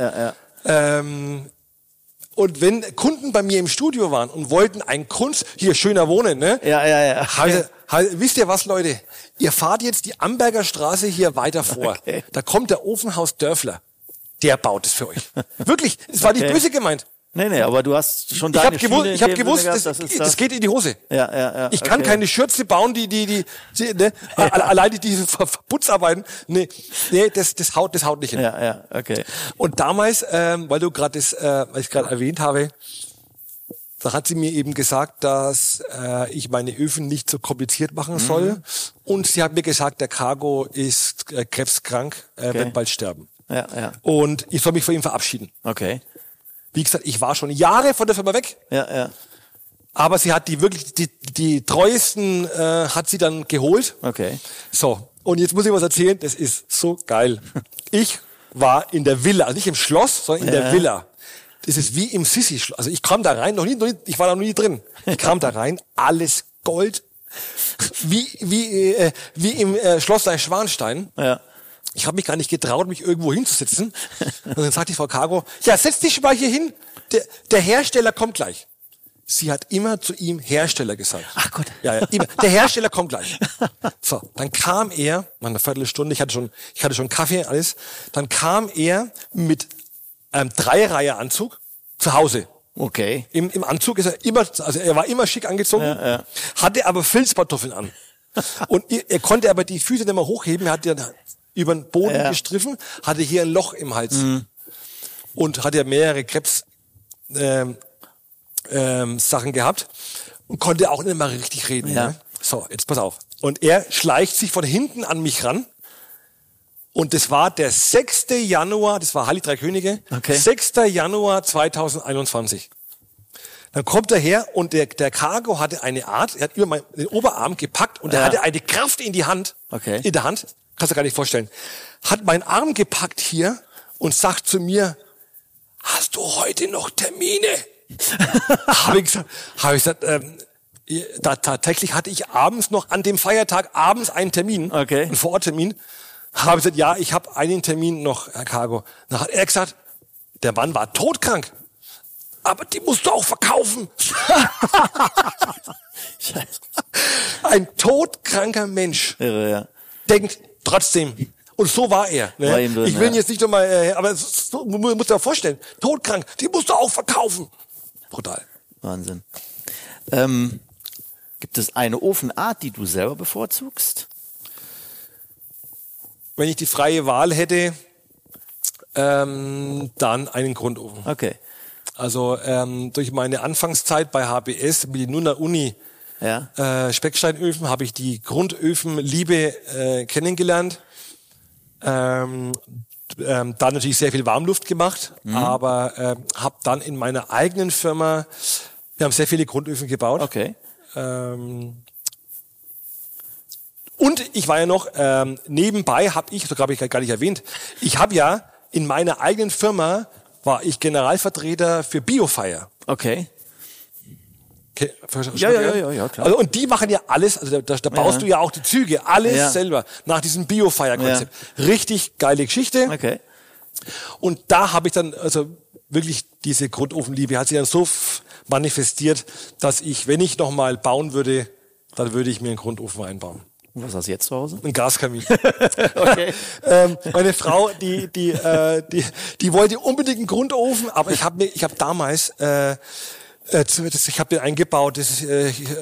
Und wenn Kunden bei mir im Studio waren und wollten hier schöner wohnen, ne? Wisst ihr was, Leute? Ihr fahrt jetzt die Amberger Straße hier weiter vor. Okay. Da kommt der Ofenhaus Dörfler. Der baut es für euch. Wirklich, es war nicht böse gemeint. Nee, aber du hast schon Ich habe gewusst, das geht in die Hose. Ja. Ich kann keine Schürze bauen, alleine diese Putzarbeiten. Nee, das haut nicht hin. Ja, okay. Und damals, weil du gerade was ich gerade erwähnt habe, da hat sie mir eben gesagt, dass ich meine Öfen nicht so kompliziert machen soll. Und sie hat mir gesagt, der Cargo ist krebskrank, wird bald sterben. Ja. Und ich soll mich von ihm verabschieden. Okay. Wie gesagt, ich war schon Jahre von der Firma weg. Ja. Aber sie hat die treuesten hat sie dann geholt. Okay. So, und jetzt muss ich was erzählen, das ist so geil. Ich war in der Villa, also nicht im Schloss, sondern in der Villa. Das ist wie im Sissi-Schloss. Also ich kam da rein, ich war da noch nie drin. Ich kam da rein, alles Gold. Wie im Schloss Neuschwanstein. Ja. Ich habe mich gar nicht getraut, mich irgendwo hinzusetzen. Und dann sagt die Frau Cargo, ja, setz dich mal hier hin, der Hersteller kommt gleich. Sie hat immer zu ihm Hersteller gesagt. Ach Gott. Ja, immer. Der Hersteller kommt gleich. So, dann kam er, nach einer Viertelstunde, ich hatte schon Kaffee, alles. Dann kam er mit einem 3-Reihe-Anzug zu Hause. Okay. Im Anzug ist er war immer schick angezogen, hatte aber Filzpantoffeln an. Und er konnte aber die Füße nicht mehr hochheben, er hat ja über den Boden gestriffen, hatte hier ein Loch im Hals. Und hatte ja mehrere Krebs Sachen gehabt und konnte auch nicht mal richtig reden. Ja. Ne? So, jetzt pass auf. Und er schleicht sich von hinten an mich ran. Und das war der 6. Januar, das war Halli 3 Könige, 6. Januar 2021. Dann kommt er her und der Cargo hatte eine Art, er hat über den Oberarm gepackt und er hatte eine Kraft in der Hand, kannst du gar nicht vorstellen, hat meinen Arm gepackt hier und sagt zu mir, hast du heute noch Termine? Habe ich gesagt, tatsächlich hatte ich abends noch an dem Feiertag einen Termin, einen Vororttermin. Habe ich gesagt, ja, ich habe einen Termin noch, Herr Cargo. Dann hat er gesagt, der Mann war todkrank. Aber die musst du auch verkaufen. Ein todkranker Mensch denkt trotzdem. Und so war er. Ne? War drin, ich will ihn jetzt nicht nochmal, aber du musst dir auch vorstellen, todkrank, die musst du auch verkaufen. Brutal. Wahnsinn. Gibt es eine Ofenart, die du selber bevorzugst? Wenn ich die freie Wahl hätte, dann einen Grundofen. Okay. Also durch meine Anfangszeit bei HBS, mit der Uni Specksteinöfen, habe ich die Grundöfenliebe kennengelernt. Dann natürlich sehr viel Warmluft gemacht, aber habe dann in meiner eigenen Firma, wir haben sehr viele Grundöfen gebaut. Okay. Und ich war ja noch, nebenbei habe ich, so habe ich gar nicht erwähnt, ich habe ja in meiner eigenen Firma, war ich Generalvertreter für Biofire. Okay. Ja, klar. Also, und die machen ja alles, also da baust du ja auch die Züge, alles selber, nach diesem Bio-Fire-Konzept. Richtig geile Geschichte. Okay. Und da habe ich dann, also wirklich diese Grundofenliebe hat sich dann so manifestiert, dass ich, wenn ich nochmal bauen würde, dann würde ich mir einen Grundofen einbauen. Und was hast du jetzt zu Hause? Ein Gaskamin. Okay. Meine Frau, die wollte unbedingt einen Grundofen, aber ich habe damals, ich habe den eingebaut, das ist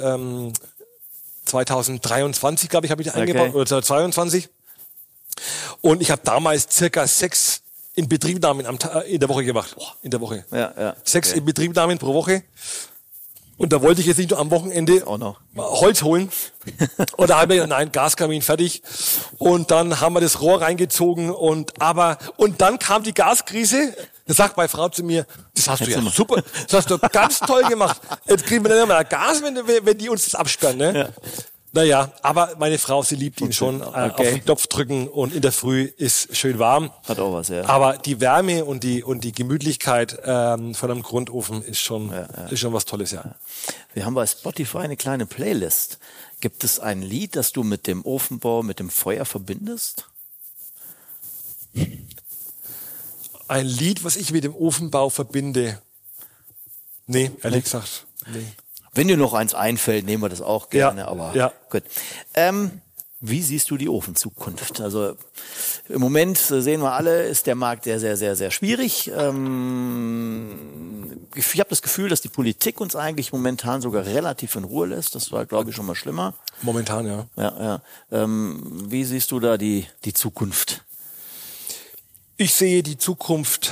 2023, glaube ich, habe ich den eingebaut, oder 2022. Und ich habe damals circa 6 Inbetriebnahmen in der Woche gemacht. In der Woche. Ja. 6 Inbetriebnahmen pro Woche. Und da wollte ich jetzt nicht nur am Wochenende Holz holen. Und da haben wir gesagt, nein, Gaskamin fertig. Und dann haben wir das Rohr reingezogen und dann kam die Gaskrise. Da sagt meine Frau zu mir, das hast du ja super, das hast du ganz toll gemacht. Jetzt kriegen wir dann immer Gas, wenn die uns das absperren, ne? Ja. Naja, aber meine Frau, sie liebt ihn schon. Auf den Knopf drücken und in der Früh ist schön warm. Hat auch was, ja. Aber die Wärme und die Gemütlichkeit von einem Grundofen ist schon was Tolles, ja. Wir haben bei Spotify eine kleine Playlist. Gibt es ein Lied, das du mit dem Ofenbau, mit dem Feuer verbindest? Ein Lied, was ich mit dem Ofenbau verbinde? Nee, ehrlich gesagt, nee. Wenn dir noch eins einfällt, nehmen wir das auch gerne. Gut. Wie siehst du die Ofenzukunft? Also im Moment sehen wir alle, ist der Markt sehr, sehr, sehr, sehr schwierig. Ich habe das Gefühl, dass die Politik uns eigentlich momentan sogar relativ in Ruhe lässt. Das war, glaube ich, schon mal schlimmer. Momentan, ja. Ja. Wie siehst du da die Zukunft? Ich sehe die Zukunft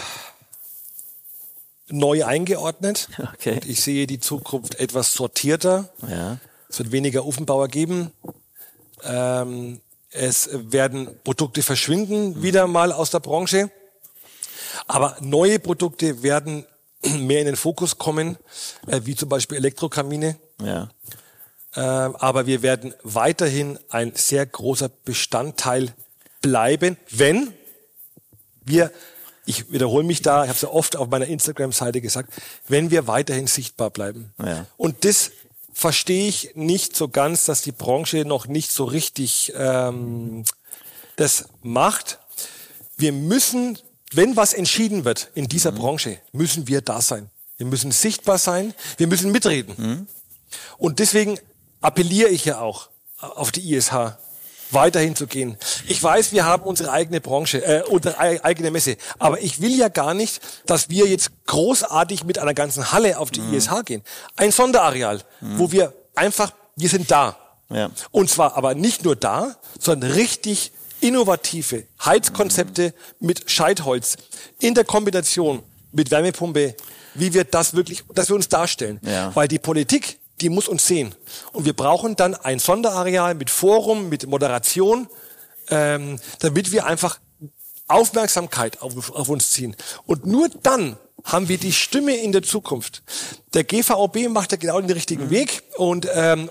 neu eingeordnet. Okay. Und ich sehe die Zukunft etwas sortierter. Ja. Es wird weniger Ofenbauer geben. Es werden Produkte verschwinden, wieder mal aus der Branche. Aber neue Produkte werden mehr in den Fokus kommen, wie zum Beispiel Elektrokamine. Ja. Aber wir werden weiterhin ein sehr großer Bestandteil bleiben, wenn wir, ich wiederhole mich da, ich habe es ja oft auf meiner Instagram-Seite gesagt, wenn wir weiterhin sichtbar bleiben. Ja. Und das verstehe ich nicht so ganz, dass die Branche noch nicht so richtig das macht. Wir müssen, wenn was entschieden wird in dieser Branche, müssen wir da sein. Wir müssen sichtbar sein, wir müssen mitreden. Und deswegen appelliere ich ja auch auf die ISH, weiterhin zu gehen. Ich weiß, wir haben unsere eigene Branche, unsere eigene Messe, aber ich will ja gar nicht, dass wir jetzt großartig mit einer ganzen Halle auf die ISH gehen. Ein Sonderareal, wo wir sind da. Ja. Und zwar aber nicht nur da, sondern richtig innovative Heizkonzepte mit Scheitholz in der Kombination mit Wärmepumpe, wie wir das wirklich, dass wir uns darstellen. Ja. Weil die Politik, die muss uns sehen. Und wir brauchen dann ein Sonderareal mit Forum, mit Moderation, damit wir einfach Aufmerksamkeit auf uns ziehen. Und nur dann haben wir die Stimme in der Zukunft. Der GVOB macht ja genau den richtigen Weg und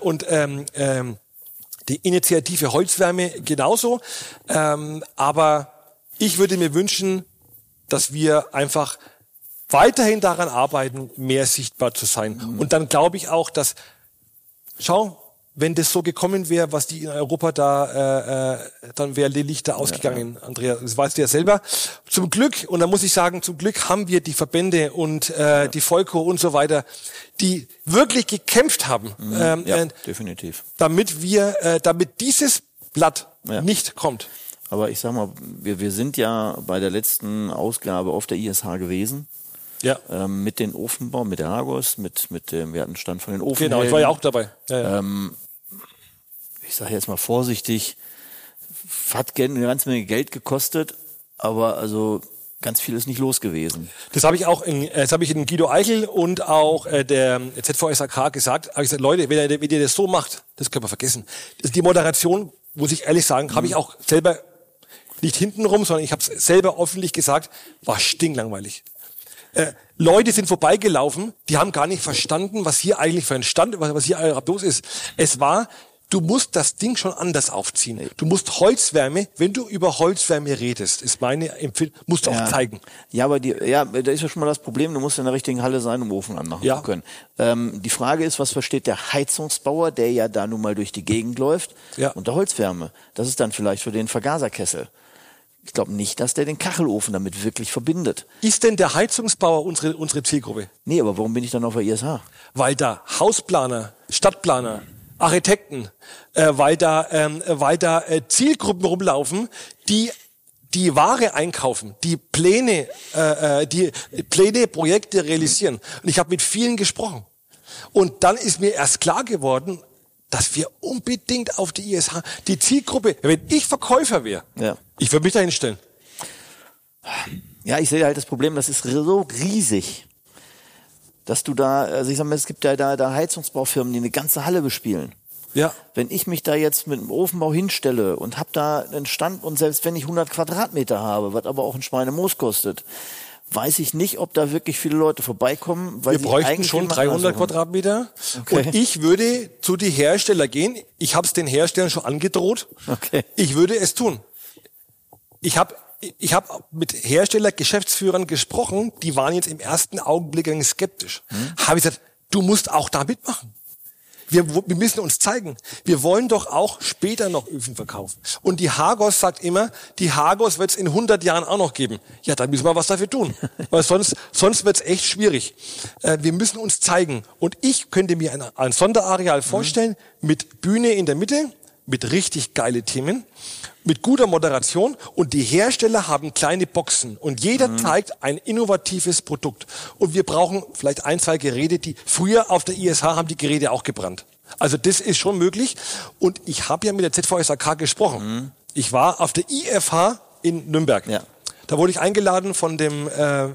die Initiative Holzwärme genauso. Aber ich würde mir wünschen, dass wir einfach weiterhin daran arbeiten, mehr sichtbar zu sein. Und dann glaube ich auch, dass, wenn das so gekommen wäre, was die in Europa dann wäre die Lichter ausgegangen, Andrea, das weißt du ja selber. Zum Glück, und da muss ich sagen, zum Glück haben wir die Verbände und die Volko und so weiter, die wirklich gekämpft haben, Definitiv. damit dieses Blatt nicht kommt. Aber ich sag mal, wir sind ja bei der letzten Ausgabe auf der ISH gewesen. Ja. Mit den Ofenbau, mit der Argos, mit dem, wir hatten Stand von den Ofenhelden. Genau, ich war ja auch dabei. Ja. Ich sage jetzt mal vorsichtig, hat eine ganze Menge Geld gekostet, aber also ganz viel ist nicht los gewesen. Das habe ich auch in Guido Eichel und auch der ZVSAK gesagt. Habe ich gesagt, Leute, wenn ihr das so macht, das können wir vergessen. Das ist die Moderation, muss ich ehrlich sagen, habe ich auch selber nicht hintenrum, sondern ich habe es selber öffentlich gesagt, war stinklangweilig. Leute sind vorbeigelaufen, die haben gar nicht verstanden, was hier eigentlich für ein Stand, was hier los ist. Es war Du musst das Ding schon anders aufziehen. Du musst Holzwärme, wenn du über Holzwärme redest, ist meine Empfehlung, musst du auch zeigen. Ja, aber da ist ja schon mal das Problem, du musst in der richtigen Halle sein, um Ofen anmachen zu können. Die Frage ist, was versteht der Heizungsbauer, der ja da nun mal durch die Gegend läuft, unter Holzwärme? Das ist dann vielleicht für den Vergaserkessel. Ich glaube nicht, dass der den Kachelofen damit wirklich verbindet. Ist denn der Heizungsbauer unsere Zielgruppe? Nee, aber warum bin ich dann auf der ISH? Weil da Hausplaner, Stadtplaner, Architekten, weil da Zielgruppen rumlaufen, die Ware einkaufen, die Pläne, Projekte realisieren. Und ich habe mit vielen gesprochen. Und dann ist mir erst klar geworden, dass wir unbedingt auf die ISH, die Zielgruppe, wenn ich Verkäufer wäre, ich würde mich da hinstellen. Ja, ich sehe halt das Problem, das ist so riesig, dass du da, also ich sag mal, es gibt ja da Heizungsbaufirmen, die eine ganze Halle bespielen. Ja. Wenn ich mich da jetzt mit dem Ofenbau hinstelle und hab da einen Stand und selbst wenn ich 100 Quadratmeter habe, was aber auch ein Schweinemoos kostet, weiß ich nicht, ob da wirklich viele Leute vorbeikommen. Weil wir bräuchten schon 300 Quadratmeter. Okay. Und ich würde zu die Hersteller gehen. Ich habe es den Herstellern schon angedroht. Okay. Ich würde es tun. Ich habe mit Hersteller-Geschäftsführern gesprochen, die waren jetzt im ersten Augenblick ein skeptisch. Habe ich gesagt, du musst auch da mitmachen. Wir müssen uns zeigen. Wir wollen doch auch später noch Öfen verkaufen. Und die Hagos sagt immer, die Hagos wird es in 100 Jahren auch noch geben. Ja, dann müssen wir was dafür tun. Weil sonst wird es echt schwierig. Wir müssen uns zeigen. Und ich könnte mir ein Sonderareal vorstellen, mit Bühne in der Mitte, mit richtig geile Themen, mit guter Moderation, und die Hersteller haben kleine Boxen und jeder zeigt ein innovatives Produkt. Und wir brauchen vielleicht 1, 2 Geräte, die früher auf der ISH haben die Geräte auch gebrannt. Also das ist schon möglich. Und ich habe ja mit der ZVSAK gesprochen. Ich war auf der IFH in Nürnberg. Ja. Da wurde ich eingeladen von dem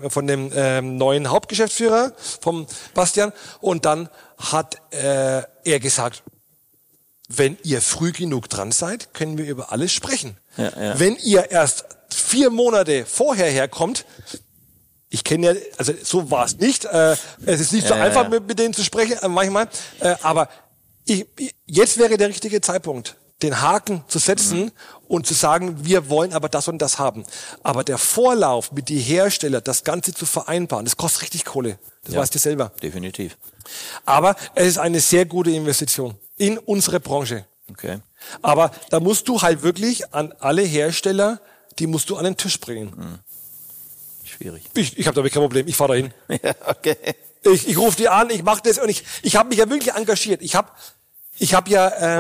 neuen Hauptgeschäftsführer, vom Bastian. Und dann hat er gesagt, wenn ihr früh genug dran seid, können wir über alles sprechen. Ja. Wenn ihr erst 4 Monate vorher herkommt, ich kenne ja, also so war es nicht. Es ist nicht so einfach, mit denen zu sprechen, manchmal. Aber jetzt wäre der richtige Zeitpunkt, den Haken zu setzen und zu sagen, wir wollen aber das und das haben. Aber der Vorlauf mit die Hersteller, das Ganze zu vereinbaren, das kostet richtig Kohle. Das weißt du selber. Definitiv. Aber es ist eine sehr gute Investition in unsere Branche. Okay. Aber da musst du halt wirklich an alle Hersteller, die musst du an den Tisch bringen. Schwierig. Ich habe da wirklich kein Problem. Ich fahre dahin. Ja, okay. Ich rufe die an, ich mache das, und ich habe mich ja wirklich engagiert. Ich habe ja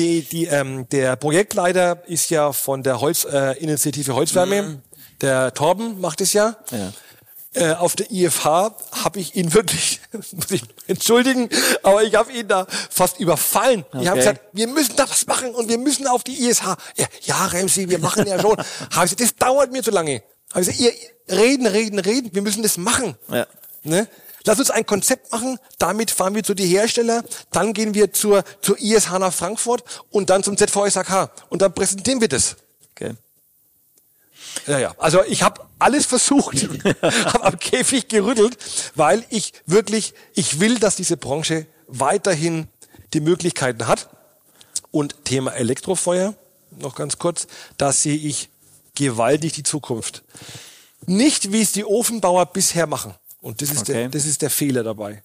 der Projektleiter ist ja von der Initiative Holzwärme. Der Torben macht es ja. Auf der IFH habe ich ihn wirklich, muss ich entschuldigen, aber ich habe ihn da fast überfallen. Okay. Ich habe gesagt, wir müssen da was machen und wir müssen auf die ISH. Ja, Remsi, wir machen ja schon. Habe ich gesagt, das dauert mir zu lange. Habe ich gesagt, ihr reden, wir müssen das machen. Ja. Ne? Lass uns ein Konzept machen, damit fahren wir zu die Hersteller, dann gehen wir zur ISH nach Frankfurt und dann zum ZVSAK und dann präsentieren wir das. Okay. Ja. Also ich habe alles versucht, habe am Käfig gerüttelt, weil ich will, dass diese Branche weiterhin die Möglichkeiten hat. Und Thema Elektrofeuer, noch ganz kurz, da sehe ich gewaltig die Zukunft. Nicht, wie es die Ofenbauer bisher machen. Und das ist der Fehler dabei.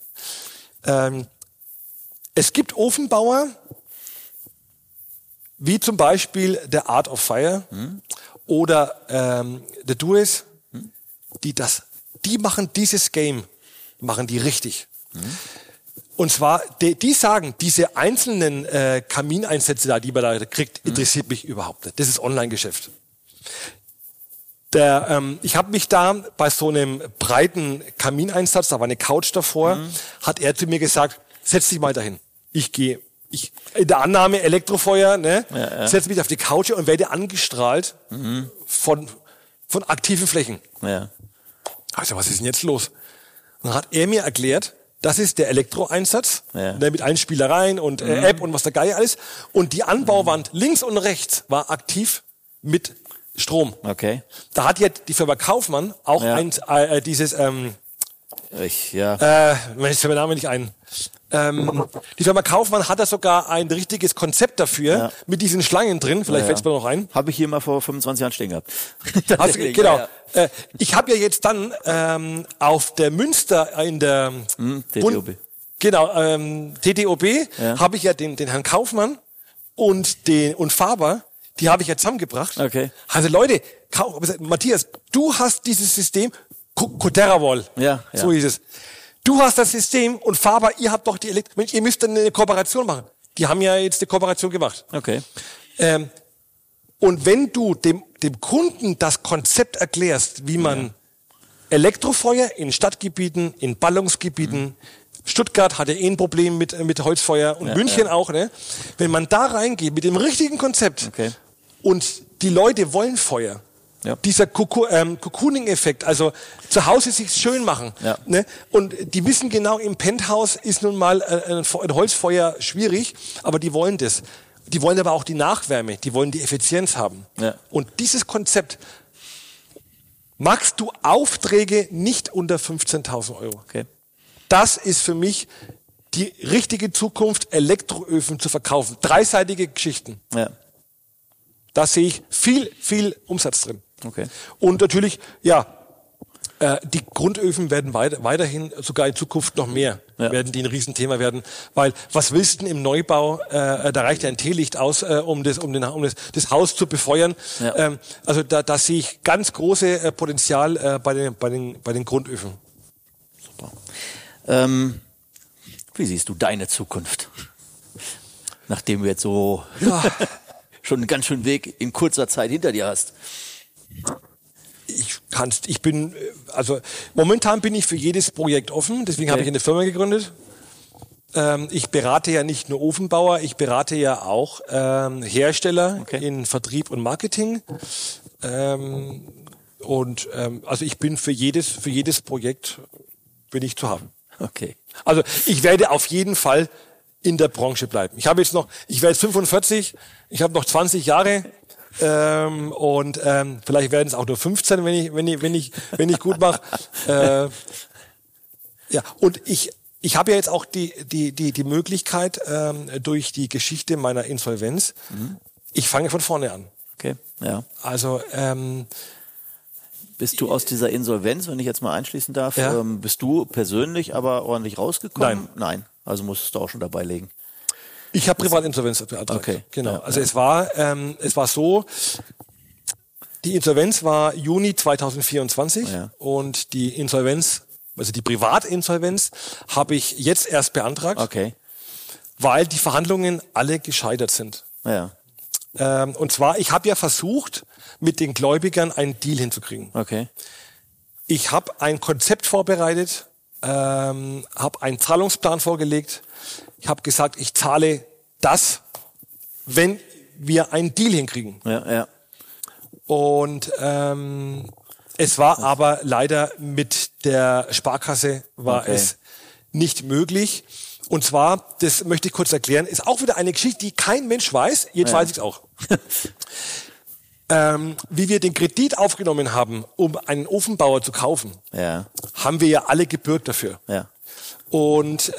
Es gibt Ofenbauer, wie zum Beispiel der Art of Fire oder der Dues, die machen dieses Game, machen die richtig. Und zwar, die sagen, diese einzelnen Kamineinsätze da, die man da kriegt, interessiert mich überhaupt nicht. Das ist Online-Geschäft. Ich habe mich da bei so einem breiten Kamineinsatz, da war eine Couch davor, hat er zu mir gesagt, setz dich mal dahin. Ich in der Annahme Elektrofeuer, ne, setz mich auf die Couch und werde angestrahlt von aktiven Flächen. Ja. Also was ist denn jetzt los? Und dann hat er mir erklärt, das ist der Elektroeinsatz, ne, mit allen Spielereien und App und was der Geier alles. Und die Anbauwand links und rechts war aktiv mit Strom. Okay. Da hat jetzt die Firma Kaufmann auch dieses, mir fällt der Name nicht ein. Die Firma Kaufmann hat da sogar ein richtiges Konzept dafür, mit diesen Schlangen drin. Vielleicht fällt es mir noch ein. Habe ich hier mal vor 25 Jahren stehen gehabt. Genau. Ja. Ich habe ja jetzt dann auf der Münster in der TTOB. TTOB habe ich ja den Herrn Kaufmann und Faber, die habe ich ja zusammengebracht. Okay. Also Leute, Matthias, du hast dieses System, Coterrawall, so hieß es. Du hast das System und Faber, ihr habt doch die ihr müsst dann eine Kooperation machen. Die haben ja jetzt eine Kooperation gemacht. Okay. Und wenn du dem Kunden das Konzept erklärst, wie man Elektrofeuer in Stadtgebieten, in Ballungsgebieten, Stuttgart hatte ein Problem mit Holzfeuer und München auch, ne? Wenn man da reingeht mit dem richtigen Konzept und die Leute wollen Feuer, dieser Cocooning-Effekt, also zu Hause sich schön machen. Ja. Ne? Und die wissen genau, im Penthouse ist nun mal ein Holzfeuer schwierig, aber die wollen das. Die wollen aber auch die Nachwärme, die wollen die Effizienz haben. Ja. Und dieses Konzept machst du Aufträge nicht unter 15.000 Euro. Okay. Das ist für mich die richtige Zukunft, Elektroöfen zu verkaufen. Dreiseitige Geschichten. Ja. Da sehe ich viel Umsatz drin. Okay. Und natürlich, die Grundöfen werden weiterhin, sogar in Zukunft noch mehr, werden die ein Riesenthema werden. Weil, was willst du denn im Neubau? Da reicht ja ein Teelicht aus, um das Haus zu befeuern. Ja. Also da sehe ich ganz große Potenzial bei den Grundöfen. Super. Wie siehst du deine Zukunft? Nachdem du jetzt so schon einen ganz schönen Weg in kurzer Zeit hinter dir hast. Momentan bin ich für jedes Projekt offen, deswegen habe ich eine Firma gegründet. Ich berate ja nicht nur Ofenbauer, ich berate ja auch Hersteller in Vertrieb und Marketing. Also ich bin für jedes Projekt bin ich zu haben. Okay. Also ich werde auf jeden Fall in der Branche bleiben. Ich werde jetzt 45, ich habe noch 20 Jahre vielleicht werden es auch nur 15, wenn ich gut mache. Und ich habe ja jetzt auch die Möglichkeit durch die Geschichte meiner Insolvenz. Ich fange von vorne an. Okay. Ja. Also bist du aus dieser Insolvenz, wenn ich jetzt mal einschließen darf, bist du persönlich aber ordentlich rausgekommen? Nein. Also musstest du auch schon dabei legen. Ich habe Privatinsolvenz beantragt. Okay. Genau. Also es war so, die Insolvenz war Juni 2024 und die Insolvenz, also die Privatinsolvenz, habe ich jetzt erst beantragt, weil die Verhandlungen alle gescheitert sind. Ja. Und zwar, ich habe ja versucht, mit den Gläubigern einen Deal hinzukriegen. Okay. Ich habe ein Konzept vorbereitet, habe einen Zahlungsplan vorgelegt. Ich habe gesagt, ich zahle das, wenn wir einen Deal hinkriegen. Ja. Und es war aber leider mit der Sparkasse es nicht möglich. Und zwar, das möchte ich kurz erklären, ist auch wieder eine Geschichte, die kein Mensch weiß. Jetzt weiß ich es auch. Wie wir den Kredit aufgenommen haben, um einen Ofenbauer zu kaufen, haben wir ja alle gebürgt dafür. Ja. Und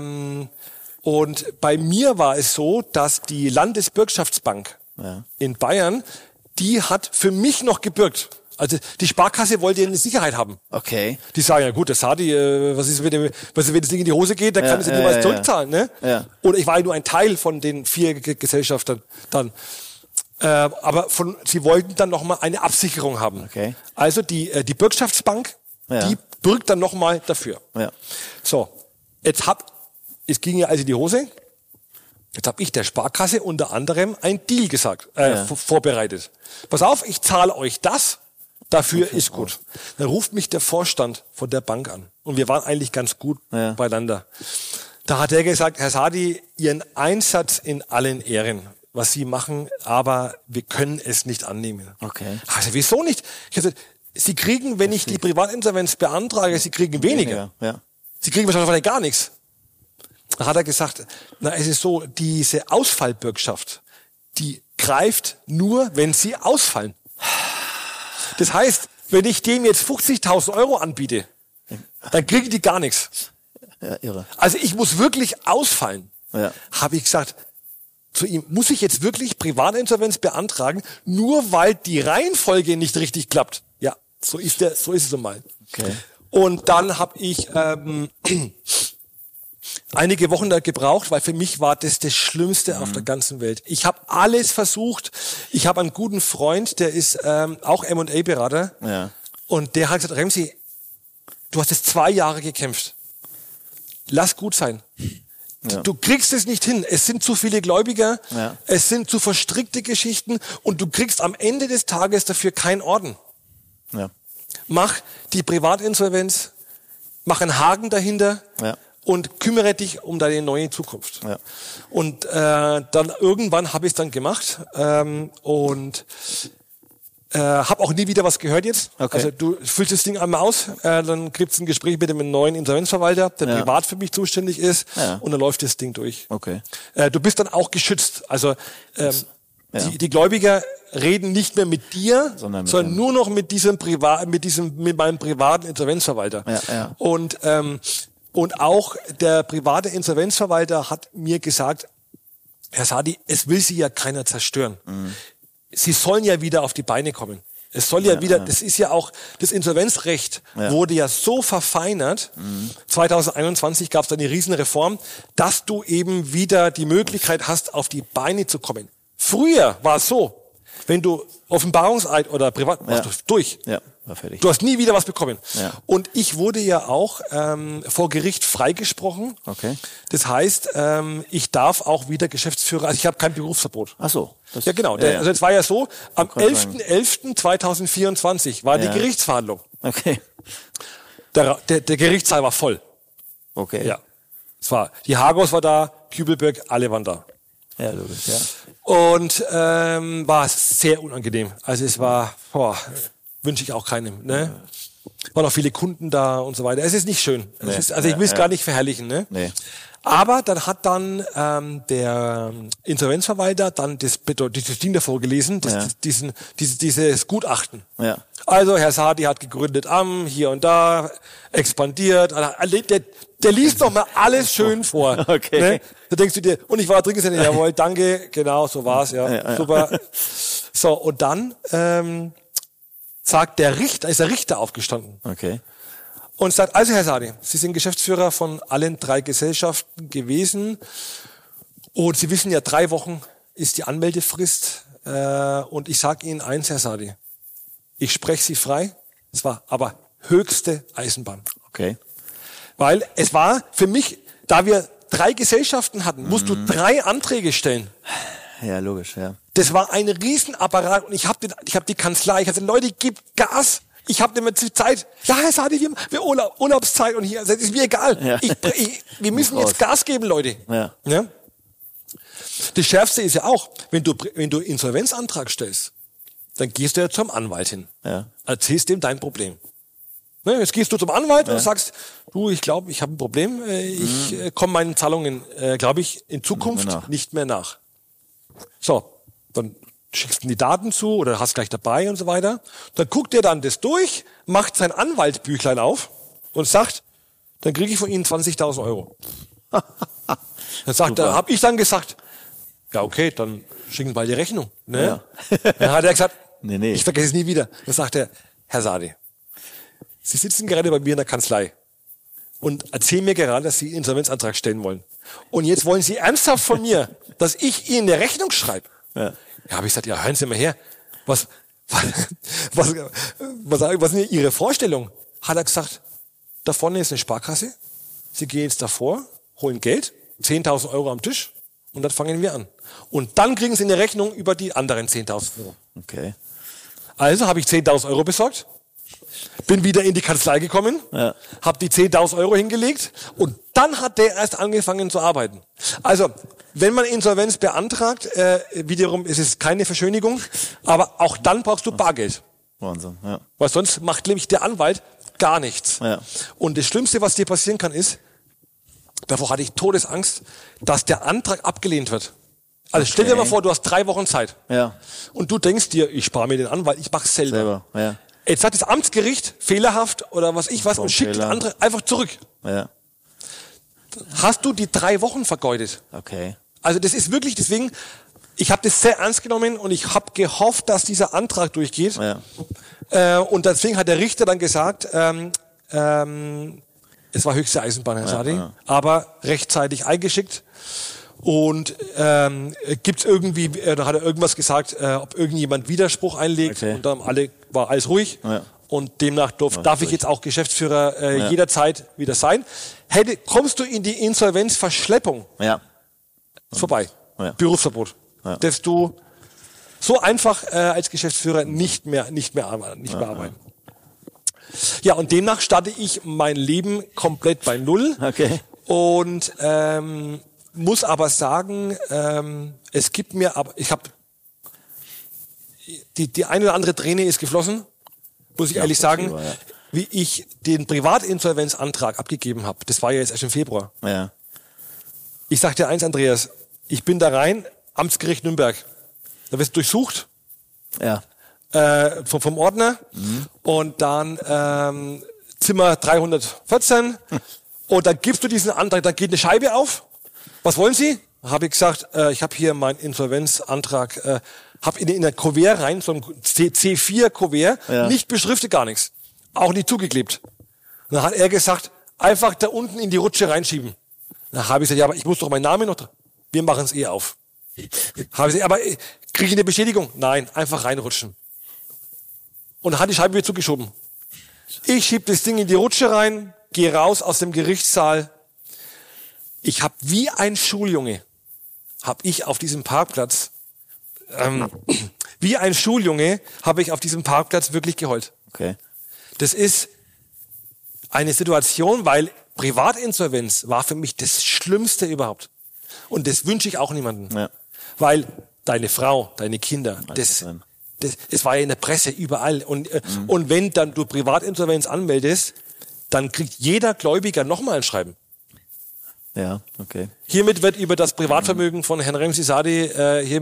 bei mir war es so, dass die Landesbürgschaftsbank in Bayern, die hat für mich noch gebürgt. Also die Sparkasse wollte ja eine Sicherheit haben. Okay. Die sagen, ja gut, das Sadi, was ist, wenn das Ding in die Hose geht, dann kann es ja niemals zurückzahlen. Ne? Ja. Oder ich war ja nur ein Teil von den 4 Gesellschaftern dann. Aber sie wollten dann nochmal eine Absicherung haben. Okay. Also die Bürgschaftsbank, die bürgt dann nochmal dafür. Ja. So, es ging ja also in die Hose. Jetzt habe ich der Sparkasse unter anderem ein Deal vorbereitet. Pass auf, ich zahle euch das, dafür ist gut. Dann ruft mich der Vorstand von der Bank an. Und wir waren eigentlich ganz gut beieinander. Da hat er gesagt, Herr Sadi, Ihren Einsatz in allen Ehren, was Sie machen, aber wir können es nicht annehmen. Okay. Also wieso nicht? Ich habe gesagt, Sie kriegen, wenn ich die Privatinsolvenz beantrage, Sie kriegen weniger. Ja. Sie kriegen wahrscheinlich gar nichts. Da hat er gesagt, es ist so, diese Ausfallbürgschaft, die greift nur, wenn sie ausfallen. Das heißt, wenn ich dem jetzt 50.000 Euro anbiete, dann kriegen die gar nichts. Ja, irre. Also ich muss wirklich ausfallen. Ja. Habe ich gesagt, zu ihm, muss ich jetzt wirklich Privatinsolvenz beantragen, nur weil die Reihenfolge nicht richtig klappt? Ja, so ist es nun mal. Okay. Und dann habe ich einige Wochen da gebraucht, weil für mich war das Schlimmste auf der ganzen Welt. Ich habe alles versucht. Ich habe einen guten Freund, der ist auch M&A-Berater. Ja. Und der hat gesagt, Remsi, du hast jetzt 2 Jahre gekämpft. Lass gut sein. Ja. Du kriegst es nicht hin. Es sind zu viele Gläubiger. Ja. Es sind zu verstrickte Geschichten. Und du kriegst am Ende des Tages dafür keinen Orden. Ja. Mach die Privatinsolvenz. Mach einen Haken dahinter. Ja. Und kümmere dich um deine neue Zukunft. Ja. Und dann irgendwann habe ich es dann gemacht. Und habe auch nie wieder was gehört jetzt. Okay. Also du füllst das Ding einmal aus, dann kriegst du ein Gespräch mit dem neuen Insolvenzverwalter, der privat für mich zuständig ist, und dann läuft das Ding durch. Okay. Du bist dann auch geschützt. Also die Gläubiger reden nicht mehr mit dir, sondern nur noch mit meinem privaten Insolvenzverwalter. Ja, ja. Und auch der private Insolvenzverwalter hat mir gesagt, Herr Sadi, es will Sie ja keiner zerstören. Mhm. Sie sollen ja wieder auf die Beine kommen. Es soll ja wieder, das ist ja auch, das Insolvenzrecht wurde ja so verfeinert. 2021 gab es da eine Riesenreform, dass du eben wieder die Möglichkeit hast, auf die Beine zu kommen. Früher war es so, wenn du Offenbarungseid oder privat machst du durch. Ja, war fertig. Du hast nie wieder was bekommen. Ja. Und ich wurde ja auch vor Gericht freigesprochen. Okay. Das heißt, ich darf auch wieder Geschäftsführer, also ich habe kein Berufsverbot. Ach so. Ja, genau. Also es war ja so, am 11.11.2024 war die Gerichtsverhandlung. Okay. Der Gerichtssaal war voll. Okay. Ja. Die Hagos war da, Kübelberg, alle waren da. Ja, logisch, ja. Und war sehr unangenehm. Also es war, wünsche ich auch keinem. Ne? Waren auch viele Kunden da und so weiter. Es ist nicht schön. Nee. Ich will es gar nicht verherrlichen. Ne? Nee. Aber dann hat der Insolvenzverwalter dann dieses Ding davor gelesen, dieses Gutachten. Ja. Also Herr Sadi hat gegründet hier und da, expandiert. Der liest noch mal alles schön vor. Okay. Ne? Da denkst du dir, und ich war drin gesagt, jawohl, danke, genau, so war's, ja. Super. So, und dann ist der Richter aufgestanden. Okay. Und sagt, also Herr Sadi, Sie sind Geschäftsführer von allen 3 Gesellschaften gewesen und Sie wissen ja, 3 Wochen ist die Anmeldefrist und ich sage Ihnen eins, Herr Sadi, ich spreche Sie frei, es war aber höchste Eisenbahn. Okay. Weil es war für mich, da wir 3 Gesellschaften hatten, musst du 3 Anträge stellen. Ja, logisch, ja. Das war ein Riesenapparat und ich hab die Kanzlei, ich hatte Leute, gib Gas. Ich habe nicht mehr Zeit. Ja, Herr Sadi, wir Urlaubszeit und hier, das ist mir egal. Ja. Wir müssen jetzt Gas geben, Leute. Ja. Ja? Das Schärfste ist ja auch, wenn du Insolvenzantrag stellst, dann gehst du ja zum Anwalt hin. Ja. Erzählst dem dein Problem. Ne, jetzt gehst du zum Anwalt und sagst, du, ich glaube, ich habe ein Problem. Ich komme meinen Zahlungen, glaube ich, in Zukunft nicht mehr nach. So, dann schickst du die Daten zu oder hast gleich dabei und so weiter. Dann guckt er dann das durch, macht sein Anwaltbüchlein auf und sagt, dann kriege ich von Ihnen 20.000 Euro. Dann sagt er, habe ich dann gesagt, ja okay, dann schicken wir die Rechnung. Ne? Ja. Dann hat er gesagt, nee. Ich vergesse es nie wieder. Dann sagt er, Herr Sadi, Sie sitzen gerade bei mir in der Kanzlei und erzählen mir gerade, dass Sie einen Insolvenzantrag stellen wollen. Und jetzt wollen Sie ernsthaft von mir, dass ich Ihnen eine Rechnung schreibe. Ja, habe ich gesagt, ja, hören Sie mal her. Was sind denn Ihre Vorstellungen? Hat er gesagt, da vorne ist eine Sparkasse. Sie gehen jetzt davor, holen Geld, 10.000 Euro am Tisch und dann fangen wir an. Und dann kriegen Sie eine Rechnung über die anderen 10.000 Euro. Okay. Also habe ich 10.000 Euro besorgt, bin wieder in die Kanzlei gekommen, habe die 10.000 Euro hingelegt und dann hat der erst angefangen zu arbeiten. Also, wenn man Insolvenz beantragt, wiederum ist es keine Verschönigung, aber auch dann brauchst du Bargeld. Wahnsinn, ja. Weil sonst macht nämlich der Anwalt gar nichts. Ja. Und das Schlimmste, was dir passieren kann, ist, davor hatte ich Todesangst, dass der Antrag abgelehnt wird. Also stell dir mal vor, du hast 3 Wochen Zeit. Ja. Und du denkst dir, ich spare mir den Anwalt, ich mach's selber. Ja. Jetzt sagt das Amtsgericht fehlerhaft oder was und schickt den Antrag einfach zurück. Ja. hast du die 3 Wochen vergeudet. Okay. Also das ist wirklich, deswegen, ich habe das sehr ernst genommen und ich habe gehofft, dass dieser Antrag durchgeht. Ja. Und deswegen hat der Richter dann gesagt, es war höchste Eisenbahn, Herr Sadi, aber rechtzeitig eingeschickt. Und gibt's irgendwie, da hat er irgendwas gesagt, ob irgendjemand Widerspruch einlegt. Und dann war alles ruhig. Ja. Und demnach darf ich jetzt auch Geschäftsführer jederzeit wieder sein. Kommst du in die Insolvenzverschleppung? Ja. Ist vorbei. Ja. Berufsverbot. Ja. Dass du so einfach als Geschäftsführer nicht mehr arbeiten. Ja, und demnach starte ich mein Leben komplett bei Null. Okay. Und muss aber sagen, es gibt mir, aber ich habe die eine oder andere Träne ist geflossen, muss ich ehrlich sagen, wie ich den Privatinsolvenzantrag abgegeben habe. Das war ja jetzt erst im Februar. Ja. Ich sag dir eins, Andreas, ich bin da rein, Amtsgericht Nürnberg. Da wirst du durchsucht. Ja. Vom Ordner. Und dann Zimmer 314. Und dann gibst du diesen Antrag, dann geht eine Scheibe auf. Was wollen Sie? Habe ich gesagt, ich habe hier meinen Insolvenzantrag, habe in der Kuvert rein, so ein C4-Kuvert, nicht beschriftet, gar nichts. Auch nicht zugeklebt. Und dann hat er gesagt, einfach da unten in die Rutsche reinschieben. Dann habe ich gesagt, ja, aber ich muss doch meinen Namen noch, wir machen es auf. Habe ich gesagt, aber kriege ich eine Bestätigung? Nein, einfach reinrutschen. Und dann hat die Scheibe wieder zugeschoben. Ich schieb das Ding in die Rutsche rein, gehe raus aus dem Gerichtssaal. Ich habe wie ein Schuljunge, habe ich auf diesem Parkplatz, wirklich geheult. Okay. Das ist eine Situation, weil Privatinsolvenz war für mich das Schlimmste überhaupt. Und das wünsche ich auch niemandem. Ja. Weil deine Frau, deine Kinder, es war ja in der Presse überall. Und wenn dann du Privatinsolvenz anmeldest, dann kriegt jeder Gläubiger nochmal ein Schreiben. Ja, okay. Hiermit wird über das Privatvermögen von Herrn Remzi Sadi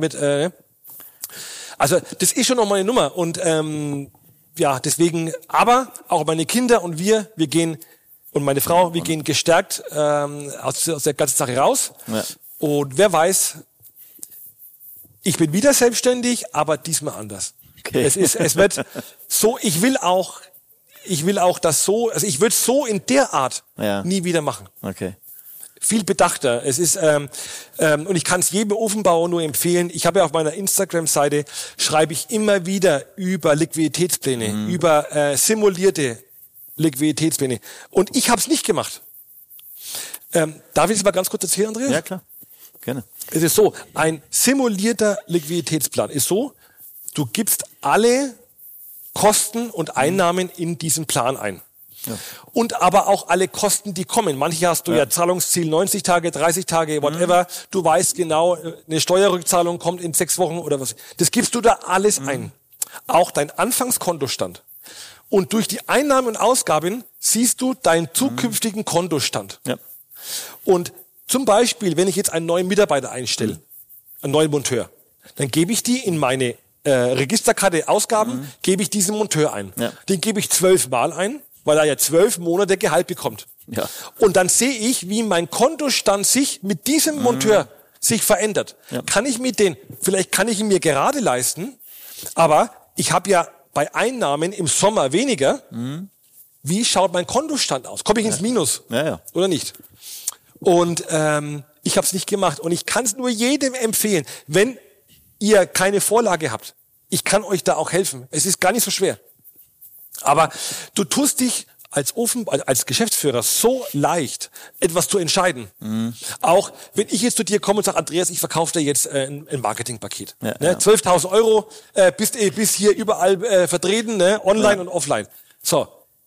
also das ist schon nochmal eine Nummer. Und deswegen, aber auch meine Kinder und wir gehen, und meine Frau, wir gehen gestärkt aus der ganzen Sache raus. Ja. Und wer weiß, ich bin wieder selbstständig, aber diesmal anders. Okay. Es wird so, ich will auch das so, also ich würde es so in der Art nie wieder machen. Okay. Viel bedachter. Es ist und ich kann es jedem Ofenbauer nur empfehlen. Ich habe ja auf meiner Instagram-Seite schreibe ich immer wieder über Liquiditätspläne, über simulierte Liquiditätspläne. Und ich habe es nicht gemacht. Darf ich es mal ganz kurz erzählen, Andreas? Ja, klar. Gerne. Es ist so, ein simulierter Liquiditätsplan ist so, du gibst alle Kosten und Einnahmen in diesen Plan ein. Ja. Und aber auch alle Kosten, die kommen. Manche hast du ja Zahlungsziel 90 Tage, 30 Tage, whatever. Du weißt genau, eine Steuerrückzahlung kommt in 6 Wochen oder was. Das gibst du da alles ein. Auch dein Anfangskontostand. Und durch die Einnahmen und Ausgaben siehst du deinen zukünftigen Kontostand. Ja. Und zum Beispiel, wenn ich jetzt einen neuen Mitarbeiter einstelle, einen neuen Monteur, dann gebe ich die in meine Registerkarte Ausgaben, gebe ich diesen Monteur ein. Ja. Den gebe ich 12 Mal ein, weil er ja 12 Monate Gehalt bekommt. Ja. Und dann sehe ich, wie mein Kontostand sich mit diesem Monteur sich verändert. Ja. Vielleicht kann ich ihn mir gerade leisten, aber ich habe ja bei Einnahmen im Sommer weniger. Wie schaut mein Kontostand aus? Komme ich ins Minus oder nicht? Und ich habe es nicht gemacht. Und ich kann es nur jedem empfehlen, wenn ihr keine Vorlage habt. Ich kann euch da auch helfen. Es ist gar nicht so schwer. Aber du tust dich als Geschäftsführer so leicht, etwas zu entscheiden. Auch wenn ich jetzt zu dir komme und sage, Andreas, ich verkaufe dir jetzt ein Marketingpaket. Ja, 12.000 Euro, bist hier überall vertreten, ne? Online und offline. So.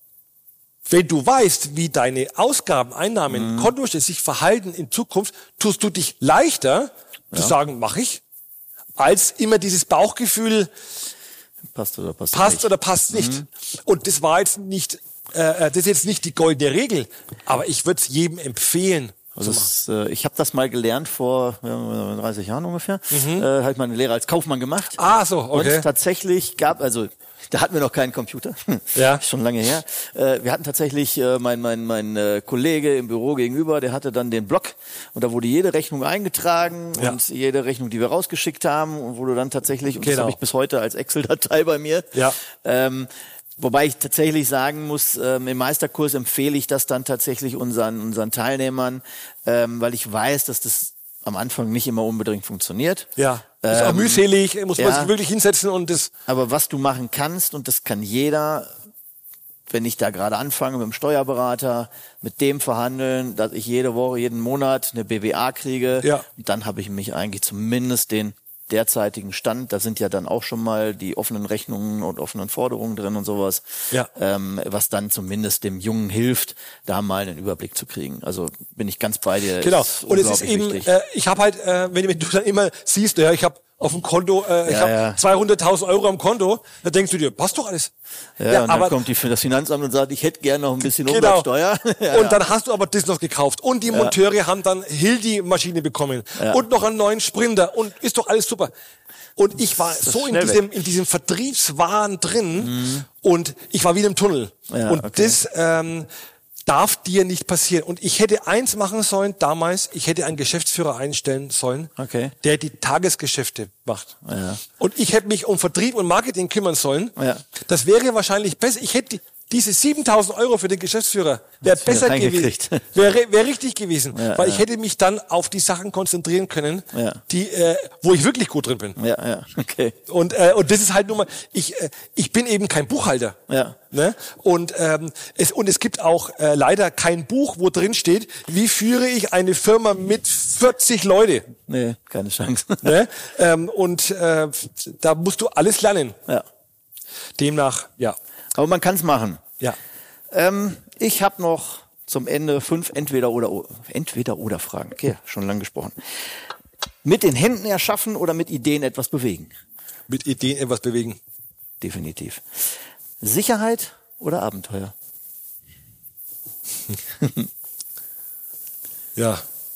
Wenn du weißt, wie deine Ausgaben, Einnahmen, Kontostand sich verhalten in Zukunft, tust du dich leichter zu sagen, mache ich, als immer dieses Bauchgefühl, passt oder passt nicht. Und das war jetzt nicht, das ist jetzt nicht die goldene Regel, aber ich würde es jedem empfehlen. Also ich habe das mal gelernt vor 30 Jahren ungefähr. Habe ich meine Lehre als Kaufmann gemacht. Ah, so, okay. Und tatsächlich Da hatten wir noch keinen Computer. Ja. Schon lange her. Wir hatten tatsächlich mein Kollege im Büro gegenüber, der hatte dann den Blog und da wurde jede Rechnung eingetragen und jede Rechnung, die wir rausgeschickt haben, und wurde dann tatsächlich, und das habe ich bis heute als Excel-Datei bei mir. Ja. Wobei ich tatsächlich sagen muss, im Meisterkurs empfehle ich das dann tatsächlich unseren Teilnehmern, weil ich weiß, dass das am Anfang nicht immer unbedingt funktioniert. Ja. Ist auch mühselig, muss man sich wirklich hinsetzen und das. Aber was du machen kannst, und das kann jeder, wenn ich da gerade anfange mit dem Steuerberater, mit dem verhandeln, dass ich jede Woche, jeden Monat eine BWA kriege, und dann habe ich mich eigentlich zumindest den derzeitigen Stand, da sind ja dann auch schon mal die offenen Rechnungen und offenen Forderungen drin und sowas, was dann zumindest dem Jungen hilft, da mal einen Überblick zu kriegen. Also bin ich ganz bei dir. Genau. Und es ist eben, ich habe halt, wenn du dann immer siehst, ich habe auf dem Konto, ich habe 200.000 Euro am Konto, da denkst du dir, passt doch alles. Ja, und dann kommt das Finanzamt und sagt, ich hätte gerne noch ein bisschen Umsatzsteuer. Und dann hast du aber das noch gekauft. Und die Monteure haben dann Hildi-Maschine bekommen. Und noch einen neuen Sprinter. Und ist doch alles super. Und ich war so in diesem Vertriebswahn drin. Und ich war wie in einem Tunnel. Das darf dir nicht passieren. Und ich hätte eins machen sollen damals, ich hätte einen Geschäftsführer einstellen sollen, der die Tagesgeschäfte macht. Ja. Und ich hätte mich um Vertrieb und Marketing kümmern sollen. Ja. Das wäre wahrscheinlich besser. Ich hätte diese 7.000 Euro für den Geschäftsführer wäre besser gewesen. Wäre richtig gewesen. Ja, weil ich hätte mich dann auf die Sachen konzentrieren können, die, wo ich wirklich gut drin bin. Ja, okay. Und das ist halt nur mal, ich bin eben kein Buchhalter. Ja. Ne? Und es gibt auch leider kein Buch, wo drin steht, wie führe ich eine Firma mit 40 Leute. Nee, keine Chance. Ne? Da musst du alles lernen. Ja. Demnach, ja. Aber man kann es machen. Ja. Ich habe noch zum Ende 5 Entweder-oder-Fragen. Okay, schon lange gesprochen. Mit den Händen erschaffen oder mit Ideen etwas bewegen? Mit Ideen etwas bewegen. Definitiv. Sicherheit oder Abenteuer? Ja.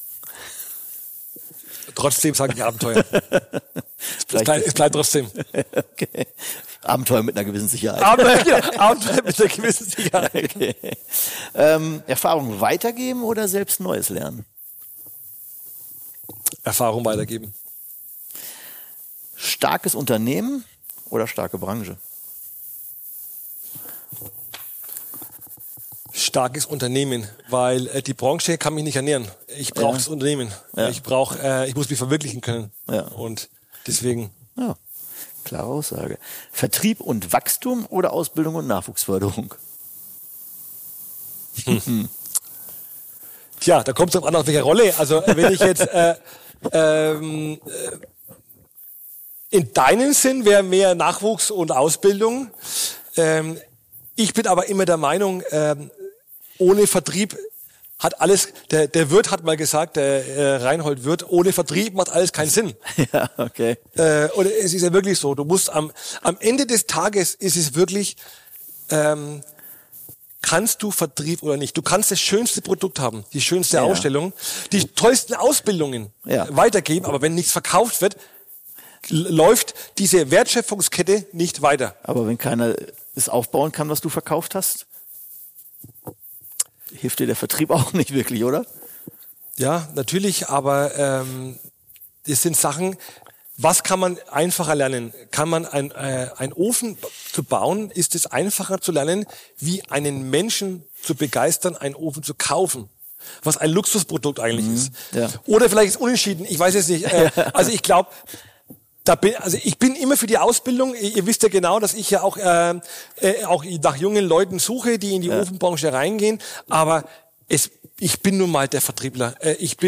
Trotzdem sage ich Abenteuer. Es bleibt trotzdem. Okay. Abenteuer mit einer gewissen Sicherheit. Abenteuer mit einer gewissen Sicherheit. Okay. Erfahrung weitergeben oder selbst Neues lernen? Erfahrung weitergeben. Starkes Unternehmen oder starke Branche? Starkes Unternehmen, weil die Branche kann mich nicht ernähren. Ich brauche das Unternehmen. Ja. Ich muss mich verwirklichen können. Ja. Und deswegen. Ja, klare Aussage. Vertrieb und Wachstum oder Ausbildung und Nachwuchsförderung? Tja, da kommt es drauf an, auf welche Rolle. Also wenn ich jetzt in deinem Sinn wäre mehr Nachwuchs und Ausbildung. Ich bin aber immer der Meinung, ohne Vertrieb hat alles, der Wirth hat mal gesagt, der Reinhold Wirth, ohne Vertrieb macht alles keinen Sinn. Ja, okay. Und es ist ja wirklich so, du musst am Ende des Tages ist es wirklich, kannst du Vertrieb oder nicht? Du kannst das schönste Produkt haben, die schönste Ausstellung, die tollsten Ausbildungen weitergeben, aber wenn nichts verkauft wird, läuft diese Wertschöpfungskette nicht weiter. Aber wenn keiner es aufbauen kann, was du verkauft hast, hilft dir der Vertrieb auch nicht wirklich, oder? Ja, natürlich, aber es sind Sachen, was kann man einfacher lernen? Kann man ein Ofen zu bauen, ist es einfacher zu lernen, wie einen Menschen zu begeistern, einen Ofen zu kaufen? Was ein Luxusprodukt eigentlich ist. Ja. Oder vielleicht ist unentschieden, ich weiß es nicht. Also ich glaube, ich bin immer für die Ausbildung. Ihr wisst ja genau, dass ich ja auch nach jungen Leuten suche, die in die Ofenbranche reingehen. Aber ich bin nun mal der Vertriebler.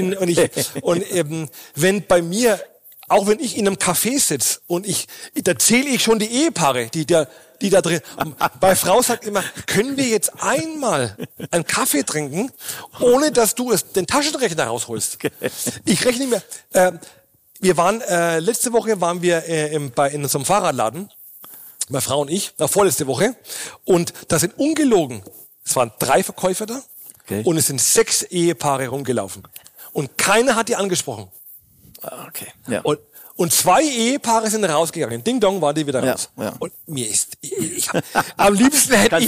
Wenn bei mir, auch wenn ich in einem Café sitze und da zähle ich schon die Ehepaare, die da drin. Bei Frau sagt immer, können wir jetzt einmal einen Kaffee trinken, ohne dass du den Taschenrechner rausholst? Ich rechne mir. Letzte Woche waren wir in so einem Fahrradladen, meine Frau und ich, vorletzte Woche, und da sind ungelogen, es waren 3 Verkäufer da, und es sind 6 Ehepaare rumgelaufen. Und keiner hat die angesprochen. Okay. Ja. Und Und 2 Ehepaare sind rausgegangen. Ding Dong waren die wieder raus. Ja. Und mir ist, am liebsten hätte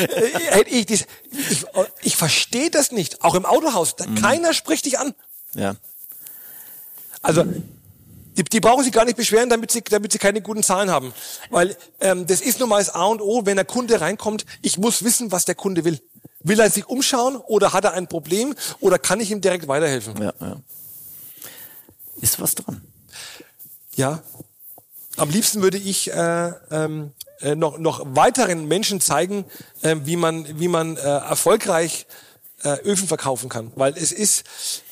ich verstehe das nicht. Auch im Autohaus. Keiner spricht dich an. Ja. Also, die brauchen sich gar nicht beschweren, damit sie keine guten Zahlen haben. Weil, das ist nun mal das A und O, wenn der Kunde reinkommt, ich muss wissen, was der Kunde will. Will er sich umschauen oder hat er ein Problem oder kann ich ihm direkt weiterhelfen? Ja. Ist was dran. Ja, am liebsten würde ich noch weiteren Menschen zeigen, wie man erfolgreich Öfen verkaufen kann, weil es ist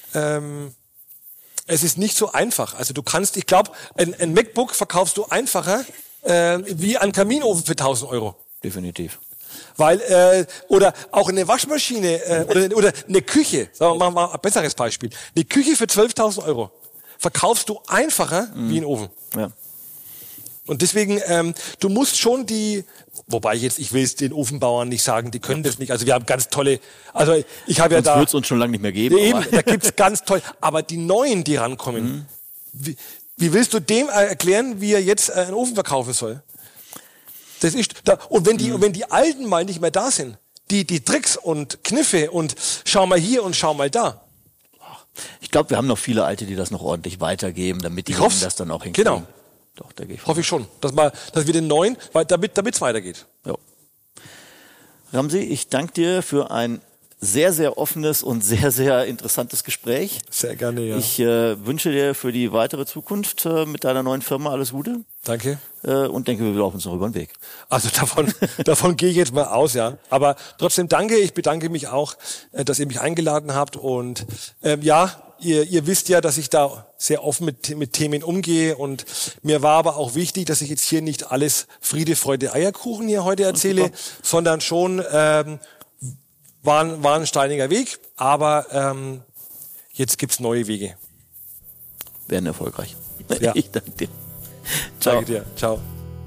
nicht so einfach. Also du kannst, ich glaube, ein MacBook verkaufst du einfacher wie ein Kaminofen für 1.000 Euro. Definitiv. Weil oder auch eine Waschmaschine oder eine Küche. Sagen wir mal ein besseres Beispiel. Eine Küche für 12.000 Euro verkaufst du einfacher wie ein Ofen. Ja. Und deswegen, du musst schon wobei ich will es den Ofenbauern nicht sagen, die können das nicht. Also wir haben ganz tolle, also ich habe ja da... Sonst wird es uns schon lange nicht mehr geben. Eben, da gibt's ganz toll. Aber die Neuen, die rankommen, wie willst du dem erklären, wie er jetzt einen Ofen verkaufen soll? Das ist, und wenn die Alten mal nicht mehr da sind, die Tricks und Kniffe und schau mal hier und schau mal da. Ich glaube, wir haben noch viele Alte, die das noch ordentlich weitergeben, damit die das dann auch hinkriegen. Genau. Doch, da gehe ich hoffe ich schon, dass wir den Neuen, damit es weitergeht. Ja. Ramsi, ich danke dir für ein sehr, sehr offenes und sehr, sehr interessantes Gespräch. Sehr gerne, ja. Ich wünsche dir für die weitere Zukunft mit deiner neuen Firma alles Gute. Danke. Und denke, wir laufen uns noch über den Weg. Also davon gehe ich jetzt mal aus, ja. Aber trotzdem danke. Ich bedanke mich auch, dass ihr mich eingeladen habt. Und ihr wisst ja, dass ich da sehr offen mit Themen umgehe. Und mir war aber auch wichtig, dass ich jetzt hier nicht alles Friede, Freude, Eierkuchen hier heute erzähle, sondern schon war ein steiniger Weg. Aber jetzt gibt's neue Wege. Werden erfolgreich. Ja. Ich danke dir. Ciao. Danke dir. Ciao.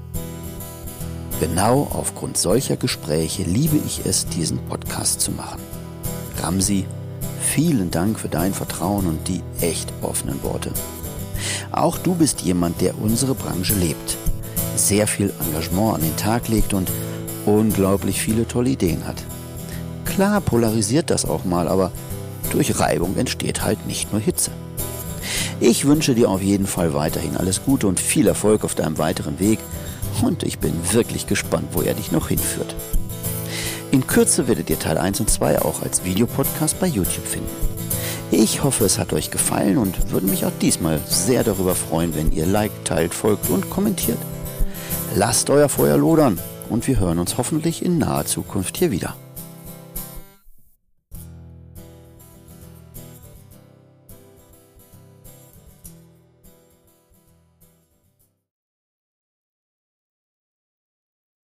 Genau aufgrund solcher Gespräche liebe ich es, diesen Podcast zu machen. Ramsi, vielen Dank für dein Vertrauen und die echt offenen Worte. Auch du bist jemand, der unsere Branche lebt, sehr viel Engagement an den Tag legt und unglaublich viele tolle Ideen hat. Klar polarisiert das auch mal, aber durch Reibung entsteht halt nicht nur Hitze. Ich wünsche dir auf jeden Fall weiterhin alles Gute und viel Erfolg auf deinem weiteren Weg und ich bin wirklich gespannt, wo er dich noch hinführt. In Kürze werdet ihr Teil 1 und 2 auch als Videopodcast bei YouTube finden. Ich hoffe, es hat euch gefallen und würde mich auch diesmal sehr darüber freuen, wenn ihr liked, teilt, folgt und kommentiert. Lasst euer Feuer lodern und wir hören uns hoffentlich in naher Zukunft hier wieder.